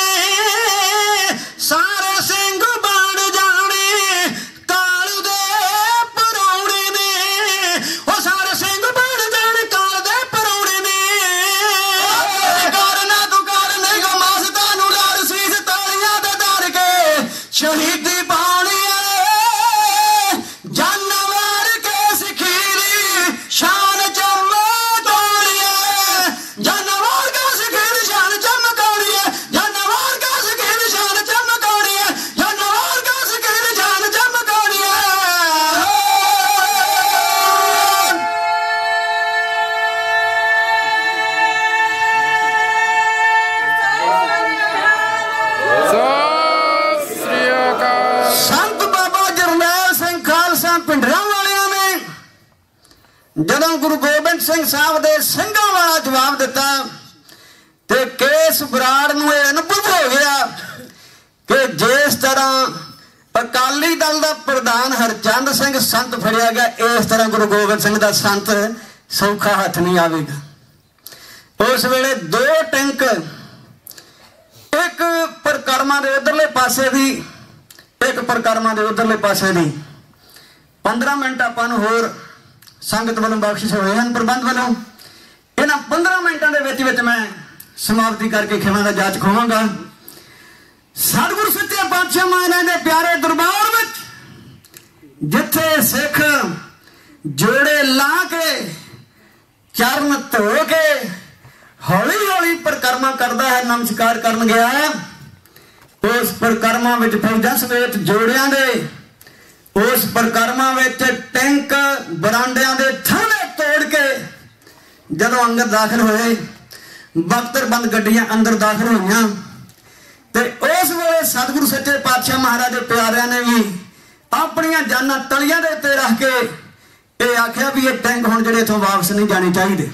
ਸਾਰੇ ਸਿੰਘ ਬਣ ਜਾਣੇ ਕਾਲ ਦੇ ਪਰੌਣੇ ਨੇ ਉਹ ਸਾਰੇ ਸਿੰਘ ਬਣ ਜਾਣੇ ਕਾਲ ਦੇ ਪਰੌਣੇ ਨੇ ਕਰਨਾ ਤੂੰ ਕਰ ਨਹੀਂ ਗਾ ਮਸਤਾਂ ਨੂੰ ਡਰ ਸੀਸ ਤਾਲੀਆਂ ਤੇ ਧਰ ਕੇ ਸ਼ਹੀਦੀ ਪਾਉਣੀ ਏ ਜੰਨ ਮਾਰ ਕੇ ਸਿੱਖੀ ਸ਼ਾਨ ਚਮਕਾਉਣੀ ਏ ਜੰਨ ਮਾਰ ਕੇ ਸਿੱਖੀ ਸ਼ਾਨ ਚਮਕਾਉਣੀ ਏ ਜੰਨ ਮਾਰ ਕੇ ਸਿੱਖੀ ਸ਼ਾਨ ਚਮਕਾਉਣੀ ਏ ਜੰਨ ਮਾਰ ਕੇ ਸਿੱਖੀ ਸ਼ਾਨ ਚਮਕਾਉਣੀ ਏ। ਸਤਿ ਸ੍ਰੀ ਅਕਾਲ। ਸੰਤ ਬਾਬਾ ਜਰਨੈਲ ਸਿੰਘ ਖਾਲਸਾ ਪਿੰਡਰਾਂ ਵਾਲਿਆਂ ਨੇ ਜਦੋਂ ਗੁਰੂ ਗੋਬਿੰਦ ਸਿੰਘ ਸਾਹਿਬ ਦੇ ਸਿੰਘਾਂ ਵਾਲਾ ਜਵਾਬ ਦਿੱਤਾ ਤੇ ਕੇਸ ਬਰਾੜ ਨੂੰ ਇਹ ਅਨੁਭਵ ਹੋ ਗਿਆ ਕਿ ਜਿਸ ਤਰ੍ਹਾਂ ਅਕਾਲੀ ਦਲ ਦਾ ਪ੍ਰਧਾਨ ਹਰਚੰਦ ਸਿੰਘ ਸੰਤ ਫੜਿਆ ਗਿਆ ਇਸ ਤਰ੍ਹਾਂ ਗੁਰੂ ਗੋਬਿੰਦ ਸਿੰਘ ਦਾ ਸੰਤ ਸੌਖਾ ਹੱਥ ਨਹੀਂ ਆਵੇਗਾ। ਉਸ ਵੇਲੇ ਦੋ ਟੈਂਕ ਇੱਕ ਪਰਿਕਰਮਾ ਦੇ ਉਧਰਲੇ ਪਾਸੇ ਦੀ ਇੱਕ ਪਰਿਕਰਮਾ ਦੇ ਉਧਰਲੇ ਪਾਸੇ ਦੀ ਪੰਦਰਾਂ ਮਿੰਟ ਆਪਾਂ ਨੂੰ ਹੋਰ ਸੰਗਤ ਵੱਲੋਂ ਬਖਸ਼ਿਸ਼ ਹੋਏ ਹਨ ਪ੍ਰਬੰਧ ਵੱਲੋਂ। ਇਹਨਾਂ ਪੰਦਰਾਂ ਮਿੰਟਾਂ ਦੇ ਵਿੱਚ ਵਿੱਚ ਮੈਂ ਸਮਾਪਤੀ ਕਰਕੇ ਖਿਮਾ ਦਾ ਜਾਚ ਖੋਵਾਂਗਾ। ਸਤਿਗੁਰੂ ਸੱਚੇ ਪਾਤਸ਼ਾਹ ਮਹਾਰਾਜ ਦੇ ਪਿਆਰੇ ਦਰਬਾਰ ਵਿੱਚ ਜਿੱਥੇ ਸਿੱਖ ਜੋੜੇ ਲਾ ਕੇ ਚਰਨ ਧੋ ਕੇ ਹੌਲੀ ਹੌਲੀ ਪਰਿਕਰਮਾ ਕਰਦਾ ਹੈ ਨਮਸਕਾਰ ਕਰਨ ਗਿਆ ਉਸ ਪਰਿਕਰਮਾ ਵਿੱਚ ਫੌਜਾਂ ਸਮੇਤ ਜੋੜਿਆਂ ਦੇ ਉਸ ਪਰਿਕਰਮਾ ਵਿੱਚ ਟੈਂਕ ਬਰਾਂਡਿਆਂ ਦੇ ਥਾਣੇ ਤੋੜ ਕੇ ਜਦੋਂ ਅੰਦਰ ਦਾਖਲ ਹੋਏ ਬਖਤਰਬੰਦ ਗੱਡੀਆਂ ਅੰਦਰ ਦਾਖਲ ਹੋਈਆਂ ਤੇ ਉਸ ਵੇਲੇ ਸਤਿਗੁਰੂ ਸੱਚੇ ਪਾਤਸ਼ਾਹ ਮਹਾਰਾਜ ਦੇ ਪਿਆਰਿਆਂ ਨੇ ਵੀ ਆਪਣੀਆਂ ਜਾਨਾਂ ਤਲੀਆਂ ਦੇ ਉੱਤੇ ਰੱਖ ਕੇ ਇਹ ਆਖਿਆ ਵੀ ਇਹ ਟੈਂਕ ਹੁਣ ਜਿਹੜੇ ਇਥੋਂ ਵਾਪਸ ਨਹੀਂ ਜਾਣੇ ਚਾਹੀਦੇ।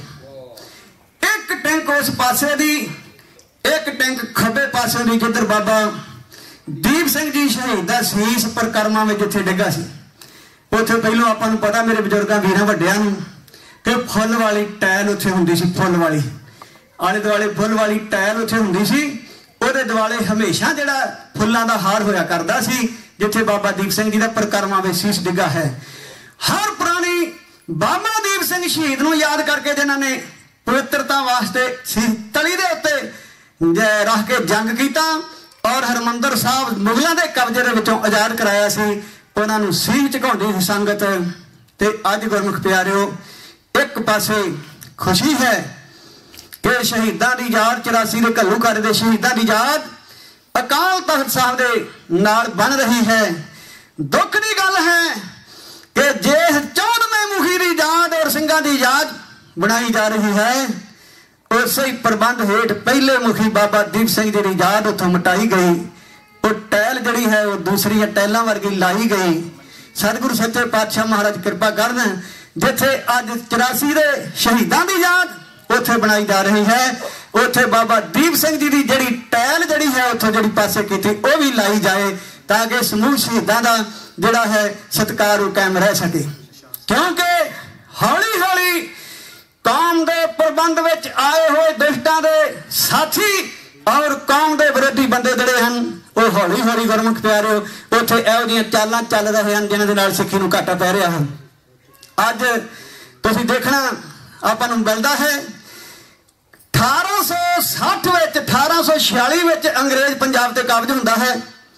ਇੱਕ ਟੈਂਕ ਉਸ ਪਾਸੇ ਦੀ, ਇੱਕ ਟੈਂਕ ਖੱਬੇ ਪਾਸੇ ਦੀ, ਜਿੱਧਰ ਬਾਬਾ ਦੀਪ ਸਿੰਘ ਜੀ ਸ਼ਹੀਦ ਦਾ ਸੀਸ ਪਰਿਕਰਮਾ ਵਿੱਚ ਜਿੱਥੇ ਡਿੱਗਾ ਸੀ। ਉੱਥੇ ਪਹਿਲੋਂ ਆਪਾਂ ਨੂੰ ਪਤਾ, ਮੇਰੇ ਬਜ਼ੁਰਗਾਂ ਵੀਰਾਂ ਵੱਡਿਆਂ ਨੂੰ, ਕਿ ਫੁੱਲ ਵਾਲੀ ਟਾਇਲ ਉੱਥੇ ਹੁੰਦੀ ਸੀ, ਫੁੱਲ ਵਾਲੀ ਆਲੇ ਦੁਆਲੇ ਫੁੱਲ ਵਾਲੀ ਟਾਇਲ ਉੱਥੇ ਹੁੰਦੀ ਸੀ। ਉਹਦੇ ਦੁਆਲੇ ਹਮੇਸ਼ਾ ਜਿਹੜਾ ਫੁੱਲਾਂ ਦਾ ਹਾਰ ਹੋਇਆ ਕਰਦਾ ਸੀ, ਜਿੱਥੇ ਬਾਬਾ ਦੀਪ ਸਿੰਘ ਜੀ ਦਾ ਪਰਿਕਰਮਾ ਵਿੱਚ ਸੀਸ ਡਿੱਗਾ ਹੈ। ਹਰ ਪੁਰਾਣੀ ਬਾਬਾ ਦੀਪ ਸਿੰਘ ਸ਼ਹੀਦ ਨੂੰ ਯਾਦ ਕਰਕੇ ਜਿਨ੍ਹਾਂ ਨੇ ਪਵਿੱਤਰਤਾ ਵਾਸਤੇ ਤਲੀ ਦੇ ਉੱਤੇ ਰੱਖ ਕੇ ਜੰਗ ਕੀਤਾ ਔਰ ਹਰਮੰਦਰ ਸਾਹਿਬ ਮੁਗਲਾਂ ਦੇ ਕਬਜ਼ੇ ਦੇ ਵਿੱਚੋਂ ਆਜ਼ਾਦ ਕਰਾਇਆ ਸੀ, ਉਹਨਾਂ ਨੂੰ ਸੀਸ ਝੁਕਾਉਂਦੀ ਸੀ ਸੰਗਤ। ਤੇ ਅੱਜ ਗੁਰਮੁਖ ਪਿਆਰਿਓ, ਇੱਕ ਪਾਸੇ ਖੁਸ਼ੀ ਹੈ ਕਿ ਸ਼ਹੀਦਾਂ ਦੀ ਯਾਦ, ਚੁਰਾਸੀ ਦੇ ਘੱਲੂਘਾਰੇ ਦੇ ਸ਼ਹੀਦਾਂ ਦੀ ਯਾਦ ਅਕਾਲ ਤਖਤ ਸਾਹਿਬ ਦੇ ਨਾਲ ਬਣ ਰਹੀ ਹੈ। ਦੁੱਖ ਦੀ ਗੱਲ ਹੈ ਕਿ ਜੇ ਚੌਦਵੇਂ ਮੁਖੀ ਦੀ ਯਾਦ ਔਰ ਸਿੰਘਾਂ ਦੀ ਯਾਦ ਬਣਾਈ ਜਾ ਰਹੀ ਹੈ, ਉਸੇ ਹੀ ਪ੍ਰਬੰਧ ਹੇਠ ਪਹਿਲੇ ਮੁਖੀ ਬਾਬਾ ਦੀਪ ਸਿੰਘ ਜੀ ਦੀ ਯਾਦ ਉੱਥੋਂ ਮਿਟਾਈ ਗਈ। ਉਹ ਟਹਿਲ ਜਿਹੜੀ ਹੈ ਉਹ ਦੂਸਰੀਆਂ ਟਹਿਲਾਂ ਵਰਗੀ ਲਾਈ ਗਈ। ਸਤਿਗੁਰੂ ਸੱਚੇ ਪਾਤਸ਼ਾਹ ਮਹਾਰਾਜ ਕਿਰਪਾ ਕਰਨ, ਜਿੱਥੇ ਅੱਜ ਚੁਰਾਸੀ ਦੇ ਸ਼ਹੀਦਾਂ ਦੀ ਯਾਦ ਉੱਥੇ ਬਣਾਈ ਜਾ ਰਹੀ ਹੈ, ਉੱਥੇ ਬਾਬਾ ਦੀਪ ਸਿੰਘ ਜੀ ਦੀ ਜਿਹੜੀ ਟਹਿਲ ਜਿਹੜੀ ਹੈ ਉੱਥੋਂ ਜਿਹੜੀ ਪਾਸੇ ਕੀਤੀ ਉਹ ਵੀ ਲਾਈ ਜਾਏ, ਤਾਂ ਕਿ ਸਮੂਹ ਸ਼ਹੀਦਾਂ ਦਾ ਜਿਹੜਾ ਹੈ ਸਤਿਕਾਰ ਉਹ ਕਾਇਮ ਰਹਿ ਸਕੇ। ਕਿਉਂਕਿ ਹੌਲੀ ਹੌਲੀ ਕੌਮ ਦੇ ਪ੍ਰਬੰਧ ਵਿੱਚ ਆਏ ਹੋਏ ਦੁਸ਼ਟਾਂ ਦੇ ਸਾਥੀ ਔਰ ਕੌਮ ਦੇ ਵਿਰੋਧੀ ਬੰਦੇ ਜਿਹੜੇ ਹਨ, ਉਹ ਹੌਲੀ ਹੌਲੀ ਗੁਰਮੁਖ ਪਿਆਰਿਓ ਉੱਥੇ ਇਹੋ ਜਿਹੀਆਂ ਚਾਲਾਂ ਚੱਲ ਰਹੇ ਹਨ ਜਿਨ੍ਹਾਂ ਦੇ ਨਾਲ ਸਿੱਖੀ ਨੂੰ ਘਾਟਾ ਪੈ ਰਿਹਾ ਹੈ। ਅੱਜ ਤੁਸੀਂ ਦੇਖਣਾ ਆਪਾਂ ਨੂੰ ਮਿਲਦਾ ਹੈ, ਅਠਾਰਾਂ ਸੌ ਸੱਠ ਵਿੱਚ ਅਠਾਰਾਂ ਸੌ ਛਿਆਲੀ ਵਿੱਚ ਅੰਗਰੇਜ਼ ਪੰਜਾਬ ਤੇ ਕਾਬਜ ਹੁੰਦਾ ਹੈ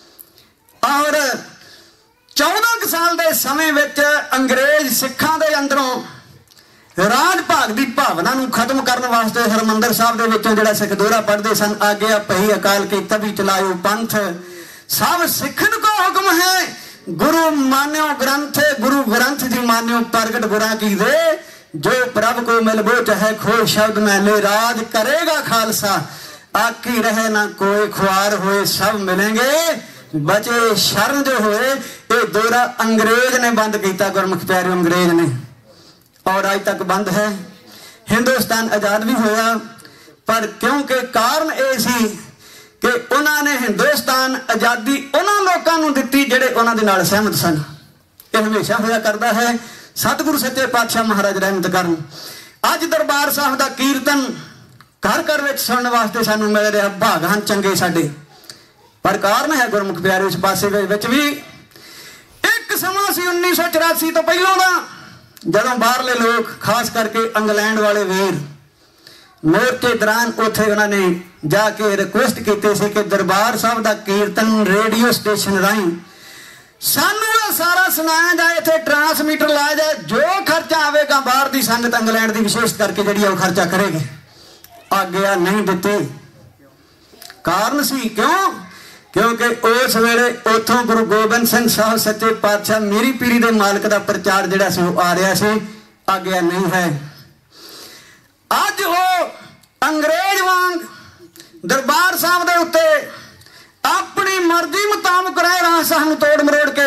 ਔਰ ਚੌਦਾਂ ਕੁ ਸਾਲ ਦੇ ਸਮੇਂ ਵਿੱਚ ਅੰਗਰੇਜ਼ ਸਿੱਖਾਂ ਦੇ ਅੰਦਰੋਂ ਰਾਜ ਭਾਗ ਦੀ ਭਾਵਨਾ ਨੂੰ ਖਤਮ ਕਰਨ ਵਾਸਤੇ ਹਰਮੰਦਰ ਸਾਹਿਬ ਦੇ ਵਿੱਚੋਂ ਜਿਹੜਾ ਸਿੱਖ ਦੋਹਰਾ ਪੜ੍ਹਦੇ ਸਨ, ਆਗਿਆ ਪਹੀ ਅਕਾਲ ਕੀ ਤਭੀ ਚਲਾਇਓ ਪੰਥ, ਸਭ ਸਿੱਖਨ ਕੋ ਹੁਕਮ ਹੈ ਗੁਰੂ ਮਾਨਿਓ ਗ੍ਰੰਥ, ਗੁਰੂ ਗ੍ਰੰਥ ਜੀ ਮਾਨਿਓ ਪ੍ਰਗਟ ਗੁਰਾਂ ਕੀ ਦੇ, ਜੋ ਪ੍ਰਭ को मिलबो चाहे खोए शब्द मैले राज करेगा खालसा, आकी रहे ना कोई खुआर होए सब मिलेंगे बचे शरण जो होए। ये दोहरा अंग्रेज ने बंद किया गुरमुख प्यारे, अंग्रेज ने, और आज तक बंद है। हिंदुस्तान आजाद भी होया, पर क्योंकि कारण ये सी कि उन्होंने हिंदुस्तान आजादी उन्होंने लोगों को दिती जिहड़े उन्हां दे नाल सहमत सन। ये हमेशा होया करता है। सतगुरु सच्चे पातशाह महाराज रहमत करन। अज दरबार साहब का कीर्तन घर घर में सुनने वास्ते सानू मिल रहा, भाग हैं चंगे साडे, पर कारण है गुरमुख प्यारे उस पासे विच भी एक समा सी उन्नीस सौ चौरासी तो पहलों का, जदों बाहरले लोग खास करके इंग्लैंड वाले वीर मोर्चे दौरान उत्थे उन्होंने जाके रिक्वेस्ट की कि दरबार साहब का कीर्तन रेडियो स्टेशन राही सानू सारा सुनाया जाए, इत्थे ट्रांसमीटर लाया जाए, जो खर्चा आवेगा बाहर की संगत इंग्लैंड की विशेष करके जिहड़ी वो खर्चा करेगी। आग्या नहीं दिती, कारण सी क्यों? क्योंकि उस वेले उथों गुरु गोबिंद सिंह साहब सच्चे पातशाह मेरी पीरी दे मालक का प्रचार जिहड़ा सी वो आ रहा सी, आग्या नहीं है। अज वो अंग्रेज वांग दरबार साहब दे उत्ते अपनी मर्जी मुताबिक रह रहा, सानू तोड़ मरोड़ के।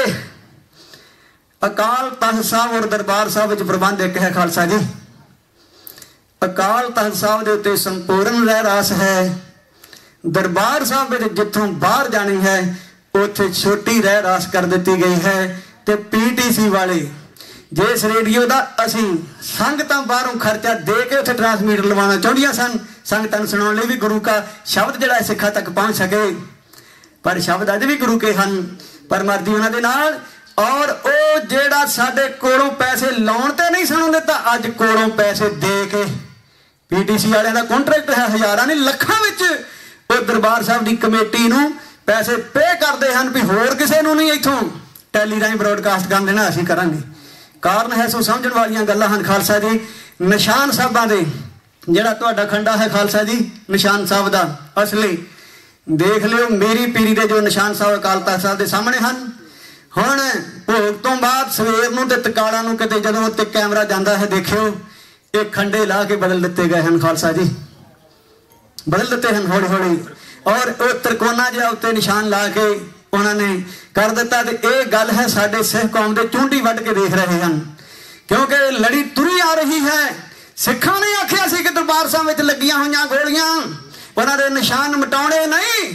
अकाल तख्त साहब और दरबार साहब विच प्रबंध एक है खालसा जी, अकाल तख्त साहब के उत्ते संपूर्ण रह रास है, दरबार साहब विच जिथों बाहर जानी है उत्थे छोटी रह रास कर दी गई है। ते पीटीसी वाले जिस रेडियो का असी संगतां बाहरों खर्चा दे के उत्थे ट्रांसमीटर लवाना चाहदियां सन, संगतां नूं सुणाउण लई भी गुरु का शब्द जिहड़ा सिक्खां तक पहुंच सके, पर शब्द अज भी गुरु के हैं, पर मर्जी उन्हां दे नाल। और वो जेड़ा साडे कोलों पैसे लाउण ते नहीं सुणन दिता, अज कोलों पैसे दे के पीटीसी वालियां दा कॉन्ट्रैक्ट है, हज़ारां नहीं लखां विच वो दरबार साहब की कमेटी नूं पैसे पे करते हैं भी होर किसी नूं नहीं इत्थों टैली राहीं ब्रॉडकास्ट कर देना, असीं करांगे। कारण है सो समझण वालियां गल्लां हन खालसा जी। निशान साहबां दे जिहड़ा तुहाडा खंडा है खालसा जी, निशान साहब दा असली देख लियो, मेरी पीरी दे जो निशान साहब अकाल तख्त साहब दे सामने हैं। हुण भोग तो बाद सवेर नूं ते तकाला नूं किते जदों उत्ते कैमरा जांदा है, देखियो ये खंडे ला के बदल दिते गए हैं खालसा जी। बदल दिते हैं हौली हौली। और वो त्रिकोना जिहा उत्ते निशान ला के उन्होंने कर दिता। तो ये गल है साडे सिख कौम के चूंडी वढ़ के देख रहे हैं, क्योंकि लड़ी तुरी आ रही है। सिखा ने आखिया सी कि दरबार साहब विच लगियां होईयां गोलियां उन्होंने निशान मिटाने नहीं,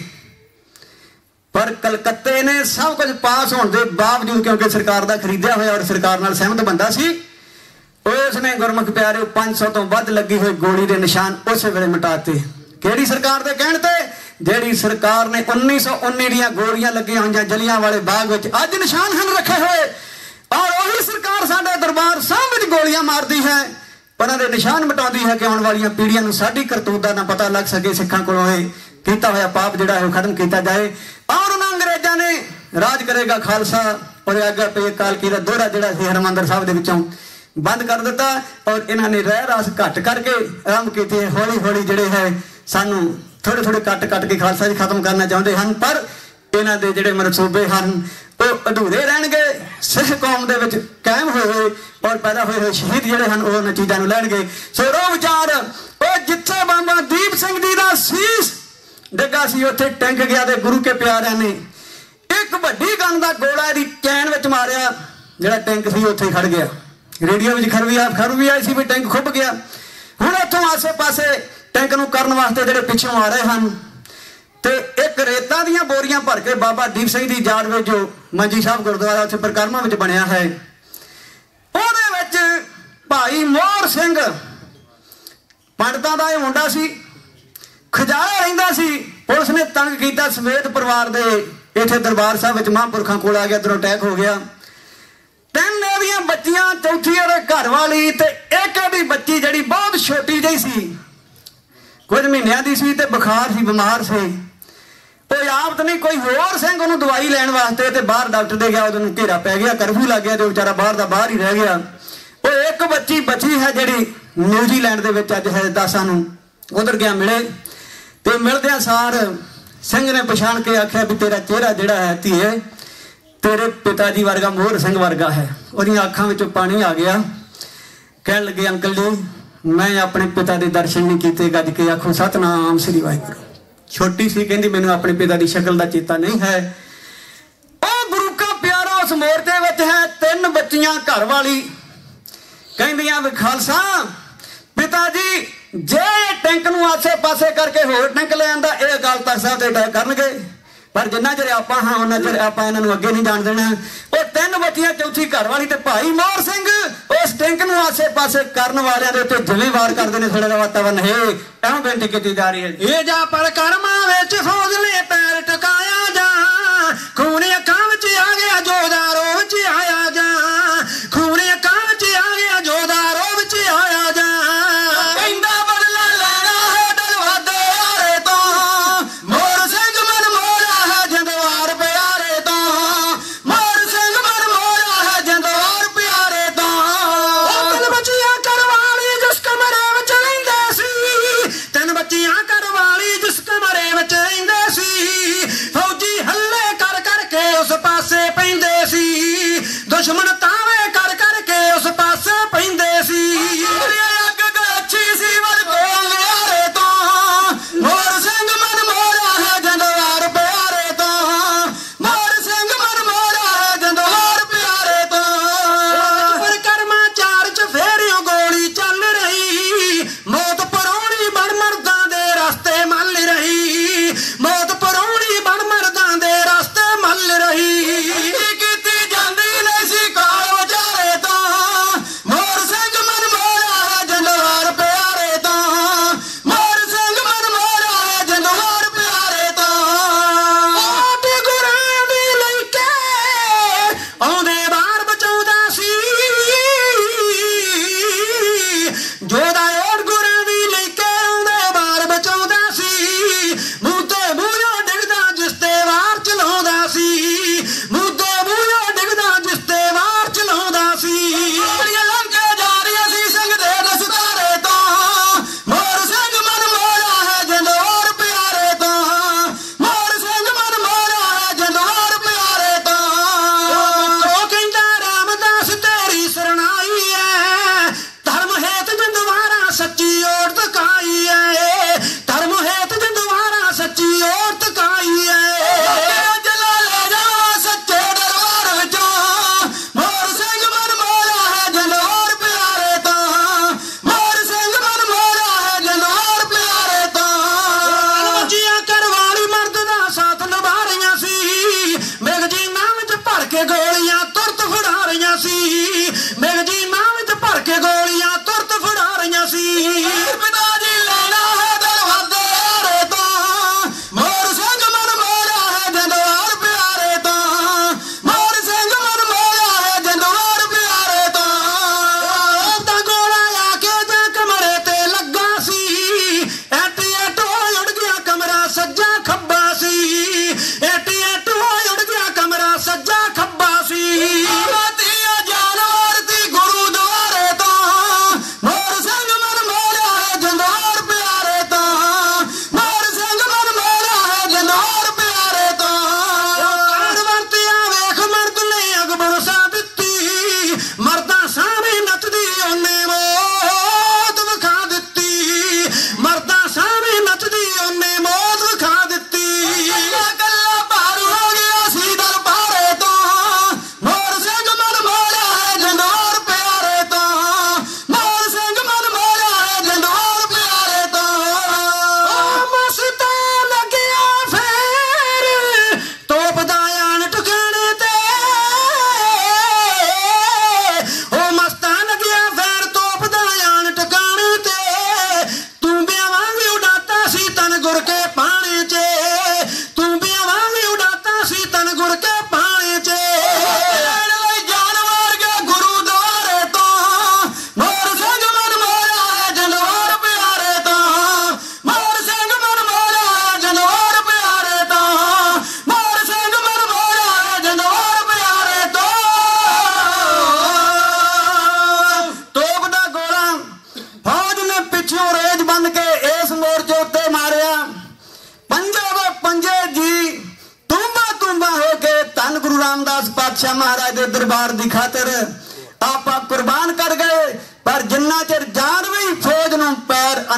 पर कलकत्ते ने सब कुछ पास होने के बावजूद, क्योंकि सरकार का खरीदया हुआ और सरकार नाल सहमत बंदा सी, उसने गुरमुख प्यारे पांच सौ तो वध लगी हुई गोली के निशान उस वेले मिटाते। किहड़ी सरकार के कहण ते? जिहड़ी सरकार ने उन्नीस सौ उन्नी दियां गोलियां लगियां होईयां जलियांवाले बाग विच अज निशान हन रखे हुए, और वही सरकार साडे दरबार साहब विच गोलियां मारदी है, उन्होंने निशान मिटाती है कि आने वाली पीढ़ियां नूं साडी करतूत दा ना पता लग सके। सिखां कोलों कीता होया पाप जिहड़ा है खत्म किया जाए, और उन्हां अंग्रेजां ने राज करेगा खालसा और आगे पे काल की दोहरा जिहड़ा सी हरमंदर साहब दे विचों बंद कर दिता, और इन्होंने रह रास घट करके आरंभ की। हौली हौली जिहड़े है सानू थोड़े थोड़े कट कट के खालसा जी खत्म करना चाहते हैं, पर इन्हां दे जिहड़े मनसूबे हैं वो अधूरे रहणगे। सिख कौम दे विच कायम होए हुए और पैदा होए हुए शहीद जिहड़े हैं वो उन्हां चीज़ां नूं लैणगे। सो रो विचार वो जिथे बाबा दीप सिंह जी दा सीस डिग्गा सी उत्थे टंग गया, ते गुरु के प्यारिਆਂ ने एक वड्डी गन दा गोला दी चैन विच मारिया, जिहड़ा टैंक सी उत्थे खड़ गया। रेडियो विच खबर भी आ खबर भी आई सी भी टैंक खुब गया। हुण उत्थों आसे पासे टैंक नूं करन वास्ते जिहड़े पिछों आ रहे हैं, ते एक रेतां दीयां बोरियां भर के बाबा दीप सिंह दी याद विच जो मंजी साहब गुरुद्वारा उत्थे परिक्रमा विच बनिया है, ਉਹਦੇ ਵਿੱਚ भाई मोहर सिंह पंडितां दा ਇਹ ਮੁੰਡਾ ਸੀ, खजाया रहिंदा सी। पुलिस ने तंग किया समेत परिवार दे इत्थे दरबार साहब विच महापुरखां कोल आ गया, इधरों अटैक हो गया। तीन ਇਹਦੀਆਂ ਬੱਚੀਆਂ, चौथी ਉਹਦੇ घर वाली ते एक ਇਹਦੀ बच्ची ਜਿਹੜੀ बहुत छोटी ਜਿਹੀ ਸੀ, कुछ महीनों की सी, ते बुखार सी, बीमार से। कोई आप नहीं कोई होर सिंह उन्होंने दवाई लैन वास्ते ते बाहर डॉक्टर दे गया, उन्होंने घेरा पै गया, कर्फ्यू लग गया, तो बेचारा बाहर का बाहर ही रह गया। वो एक बच्ची बची है जिहड़ी न्यूजीलैंड दे विच अज है दासां नूं उधर गया मिले, ते मिलदियां सार सिंह ने पछाण के आख्या भी तेरा चेहरा जिहड़ा है धीए तेरे पिता जी वर्गा मोहर सिंह वर्गा है। उहदियां अखां विचों पानी आ गया, कहण लगे अंकल जी मैं अपने पिता के दर्शन नहीं किए, गज के आखो सतनाम श्री वाहिगुरू। छोटी सी कहती मैनू अपने पिता की शक्ल का चेता नहीं है। ओ गुरु का प्यारा उस मोर्चे में है, तीन बच्चियां घर वाली कहदियां भी खालसा पिता जी जे टैंक नूं आसे पासे करके होर टैंक ले आंदा ये अकाल तख्त साहब ते अटैक करनगे, पर जिन्ना चਿਰ ਆਪਾਂ ਹਾਂ ਉਹਨਾਂ ਚਿਰ ਆਪਾਂ ਇਹਨਾਂ ਨੂੰ ਅੱਗੇ नहीं जान देना। ਉਹ ਤਿੰਨ ਬੱਚੀਆਂ, चौथी घर वाली ते भाई मोहर सिंह उस टैंक ਨੂੰ आसे पासे करन वालिਆਂ ਦੇ ਉੱਤੇ ਜਿਵੇਂ ਵਾਰ ਕਰਦੇ ਨੇ। ਥੋੜਾ ਜਿਹਾ ਵਾਤਾਵਰਨ ਹੈ ਐਵੇਂ ਬੇਨਤੀ ਕੀਤੀ ਜਾ ਰਹੀ ਹੈ। ਇਹ ਜਾ ਪਰ ਕਰਮਾਂ ਵਿੱਚ ਫੌਜ ਨੇ ਪੈਰ ਟਿਕਾਇਆ ਜਾ, ਖੂਨ ਅੱਖਾਂ ਵਿੱਚ ਆ ਗਿਆ ਜੋਦਾਰੋ ਵਿੱਚ ਆਇਆ ਜਾ, ਖੂਨ ਅੱਖਾਂ ਵਿੱਚ ਆ ਗਿਆ ਜੋਦਾਰੋ ਵਿੱਚ ਆਇਆ ਜਾ। ਕਹਿੰਦਾ ਬਦਲਾ ਲੈਣਾ ਹੈ ਦਰਵਾਜ਼ੇ ਆਰੇ ਤੋਂ, ਮੋਹਰ ਸਿੰਘ ਮਨ ਮੋਰਾ ਹੈ ਜੰਦਵਾਰ ਪਿਆਰੇ ਤੋਂ, ਮੋਹਰ ਸਿੰਘ ਮਨ ਮੋਰਾ ਹੈ ਜੰਦਵਾਰ ਪਿਆਰੇ ਤੋਂ। ਉਹ ਤਿੰਨ ਬੱਚੀਆਂ ਕਰਵਾਲੀ ਜਿਸ ਕਮਰੇ ਵਿੱਚ ਰਹਿੰਦੇ ਸੀ, ਤਿੰਨ ਬੱਚੀਆਂ ਕਰਵਾਲੀ ਜਿਸ ਕਮਰੇ ਵਿੱਚ ਰਹਿੰਦੇ ਸੀ, ਫੌਜੀ ਹੱਲੇ ਕਰ ਕਰਕੇ ਉਸ ਪਾਸੇ ਪੈਂਦੇ ਸੀ।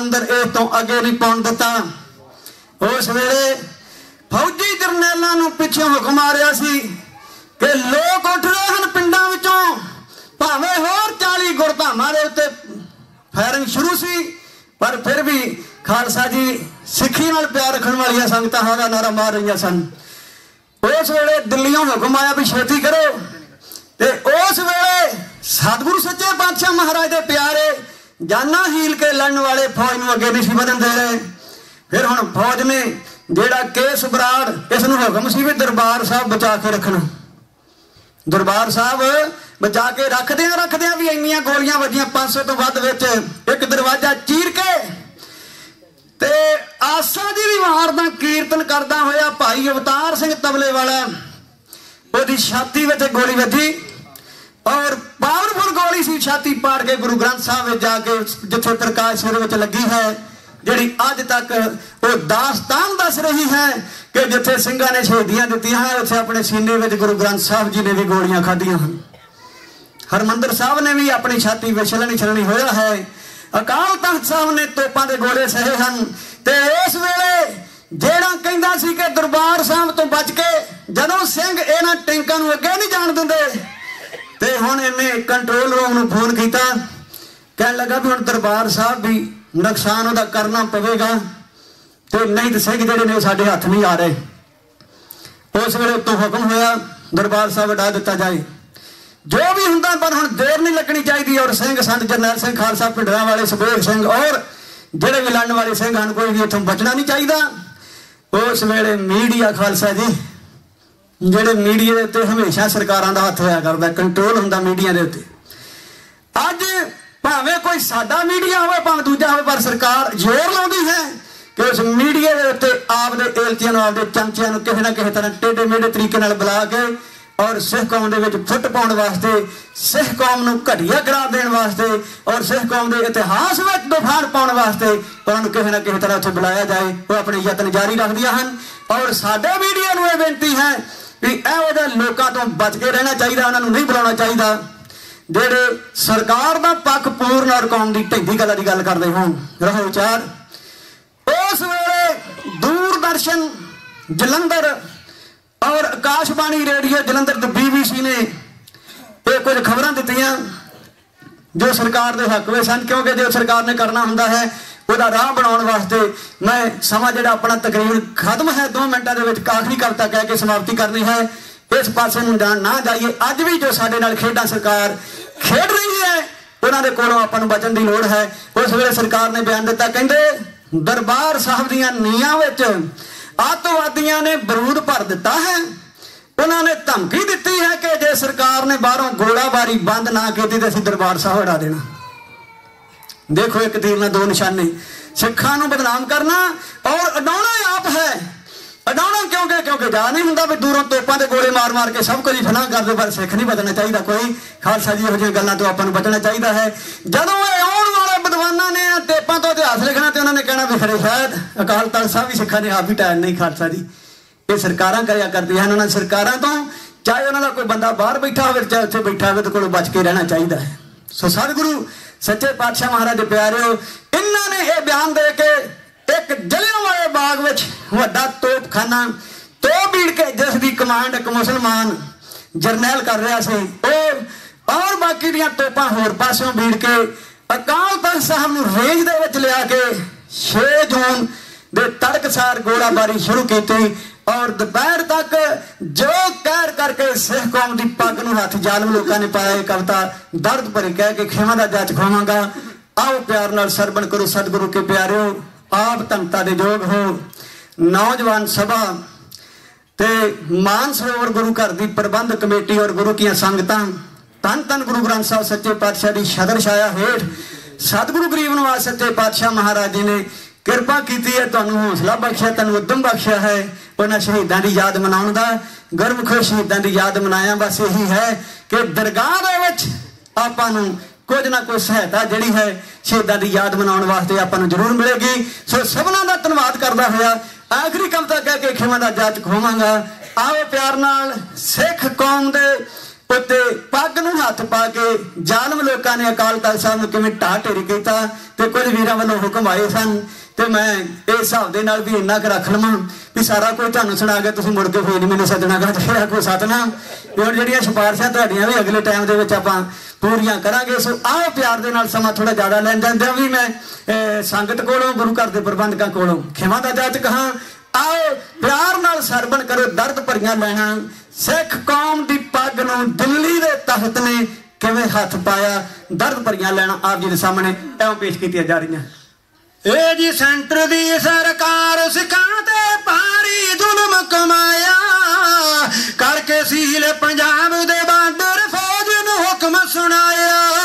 अंदर इस तो अगे नहीं पहुंच दिता। उस वेले फौजी जरनैलों नूं पिछों हुक्म आ रहा सी कि लोग उठ रहे हैं पिंडां विचों, भावें होर चाली गुरधामां दे उत्ते फायरिंग शुरू सी, पर फिर भी खालसा जी सिੱਖੀ नाल प्यार रखण वालियां संगतां हां दा नारा मार रही सन। उस वेले दिल्लियों हुक्म आया भी छेती करो, ते उस वेले सतगुरु सच्चे पातशाह महाराज दे प्यारे जाना हील के लड़न वाले फौज नूं अगे नहीं सी वधन दे रहे। फिर हुण फौज ने जेड़ा केस बराड़ इस नूं हुक्म सी भी दरबार साहब बचा के रखना। दरबार साहब बचा के रखदियां रखदियां भी इन्नियां गोलियां वजियां पांच सौ तो वध विच एक दरवाजा चीर के ते आसा जी दी वार दा कीर्तन करदा होया भाई अवतार सिंह तबले वाला ओदी छाती विच गोली वजी और पावरफुल गोली सी, छाती पाड़ के गुरु ग्रंथ साहब विच जाके जिथे प्रकाश सिर विच लगी है, जिहड़ी अज तक वो दास्तान दस रही है कि जिथे सिंघां ने शहीदियां दित्तियां हैं उत्थे अपने सीने विच गुरु ग्रंथ साहब जी ने भी गोलियां खाधियां हैं। हरमंदर साहब ने भी अपनी छाती विच छलनी छलनी होया है। अकाल तख्त साहब ने तोपां दे गोले सहे हैं। ते उस वेले जेड़ा कहंदा सी कि दरबार साहब तो बच के जदों सिंह इन्हां टैंकां नूं अगे नहीं जाण दिंदे, ते हुण इन्हें कंट्रोल रूम नूं फोन कीता, कहण लगा भी हुण दरबार साहब भी नुकसान उहदा करना पवेगा, ते नहीं तो सिंह जिहड़े ने साडे हत्थ नहीं आ रहे। उस वेले उत्तों हुक्म होया दरबार साहब हटा दिता जाए, जो भी हुंदा, पर हुण देर नहीं लगनी चाहिए। और सिंह संत जरनैल सिंह खालसा पिंडरां वाले सुबेग सिंह और जिहड़े भी लड़न वाले सिंह हैं कोई भी इत्थों बचना नहीं चाहिए। उस वेले मीडिया खालसा जी जिहड़े मीडिया दे उत्ते हमेशा सरकारां दा हत्थ होया करदा, कंट्रोल हुंदा मीडिया दे उत्ते। अज भावें कोई साडा मीडिया होवे भावें दूजा होवे, पर सरकार जोर लाउंदी है कि उस मीडिया दे उत्ते आप दे एलचियां नूं आप दे चमचियां नूं किसी ना किसी तरह टेढ़े मेढ़े तरीके नाल बुला के और सिख कौम दे विच फुट पाउण वास्ते, सिख कौम नूं घटिया करार देण वास्ते और सिख कौम दे इतिहास विच दुफान पाउण वास्ते उन्हां नूं किसी ना किसी तरह उत्थे बुलाया जाए। वो अपने यतन जारी रखदियां हन। और साडे मीडिया नूं इह बेनती है भी इहो जिहे लोकां तों बच के रहना चाहिए, उन्हां नूं नहीं बुलाउणा चाहिए जेड़े सरकार दा पक्ष पूर्ण और कौम दी ढैंदी गल्लां दी गल करदे होण। रहो विचार। उस वेले दूरदर्शन जलंधर और आकाशवाणी रेडियो जलंधर ते बीबीसी ने ये कुछ खबरां दित्तियां जो सरकार दे हक में सन, क्योंकि जो सरकार ने करना हुंदा है ਉਹਦਾ ਰਾਹ ਬਣਾਉਣ ਵਾਸਤੇ मैं समा ਜਿਹੜਾ ਆਪਣਾ तकरीबन खत्म है, दो मिनटां ਦੇ ਵਿੱਚ आखिरी कविता कह के समाप्ति करनी है। इस पासे ਨੂੰ ना जाइए। अज भी जो साडे नाल खेडां सरकार खेड रही है उन्हां दे कोलों आपां नूं बचण दी लोड़ है। उस वेले सरकार ने बयान दिता, कहंदे दरबार साहब दीआं नीआं विच आतंकवादियों ने बरूद भर दिता है। उन्होंने धमकी दी है कि जे सरकार ने बाहरों गोलाबारी बंद ना की तो असीं दरबार साहब हटा देना। देखो एक तीर ना दो निशाने, सिखां नूं बदनाम करना और अडाउणा आप है। अडाउणा क्योंकि क्योंकि जा नहीं हुंदा भी दूरों तोपां दे गोले मार मार के सब कुछ फना कर दे, पर सिख नहीं बदलना चाहिए कोई। खालसा जी इहो जिहियां गल्लां तो आपां नूं बचना चाहिए है। जदों इह आउण वाले विद्वानां ने टेपां तो इतिहास लिखना तो उन्होंने कहना भी खरे शायद अकाल तख्त साहब भी सिखां ने आप ही टाइम नहीं। खालसा जी ये सरकारां करिया करदियां हैं। उन्होंने सरकारां तो चाहे उन्हों का कोई बंदा बाहर बैठा हो चाहे उत्थे बैठा हो तो कोलों बच के रहना चाहिए है। सो सतगुरु सच्चे पातशाह महाराज दे प्यारे हो, इन्होंने ये बयान दे के एक जलियांवाले बाग विच वड्डा तोपखाना तो बीड़ के जिसकी कमांड एक मुसलमान जरनैल कर रहा से और बाकी दियां तोपां होर पासों बीड़ के अकाल तख्त साहब नूं रेंज दे विच लिया के छे जून दे तड़कसार गोलाबारी शुरू की और दोपहर तक जो कहर करके सिख कौम की पग नूं हथ जालम लोगों ने पाया। कविता दर्द भरी कह के खेमा दा जज खोवांगा। आओ प्यार नाल सरवण करो सतगुरु के प्यारे हो, आप धमता दे जोग हो। नौजवान सभा ते मानसरोवर गुरु घर की प्रबंध कमेटी और गुरु की संगतां धन धन गुरु ग्रंथ साहब सच्चे पातशाह की छतर छाया हेठ सतगुरु गरीब निवास सच्चे पातशाह महाराज जी ने कृपा की है, तुहानूं हौसला बख्शिया, तुहानूं उद्यम बख्शिया है। उन्हां शहीदां दी याद मनाउण दा गर्म खुश शहीदां दी याद मनाया। बस यही है कि दरगाह दे विच आपां नूं कुछ ना कुछ सहायता जिहड़ी है शहीदां दी याद मनाउण वास्ते आपां नूं जरूर मिलेगी। सो सबनां दा धन्नवाद करदा होया आखिरी कविता कह के खेमां दा जज खोवांगा। आओ प्यार नाल सिख कौम दे उत्ते पग नूं हथ पा के जालम लोगों ने अकाल तख्त साहब नूं किवें ढाह ढेरी कीता ते कुछ वीरां वल्लों हुक्म आए सन ते मैं इस हिसाब दे नाल भी इन्ना क रख लवां भी सारा कुछ तुहानूं सुणा के तुसीं मुड़ के फिर नहीं मैनूं सदना गा ते आखो सतनाम। हुण जिहड़ियां सिफारिशां तुहाडीਆਂ भी अगले टाइम दे विच आपां पूरीआं करांगे। सो आओ प्यार दे नाल समां थोड़ा ज़्यादा लैण जांदे भी मैं संगत कोलों गुरु घर दे प्रबंधकां कोलों खिमा दा जाचक हां। आओ प्यार नाल सरवण करो दर्द भरियां लैणां सिख कौम दी पग नूं दिल्ली दे तख्त ने किवें हथ पाया दर्द भरियां लैणां आप जी दे सामने इउं पेश कीतीआं जा रहीआं। ए जी सेंटर दी सरकार सिखां ते भारी जुल्म कमाया करके सील पंजाब दे बांडर फौज नूं हुक्म सुनाया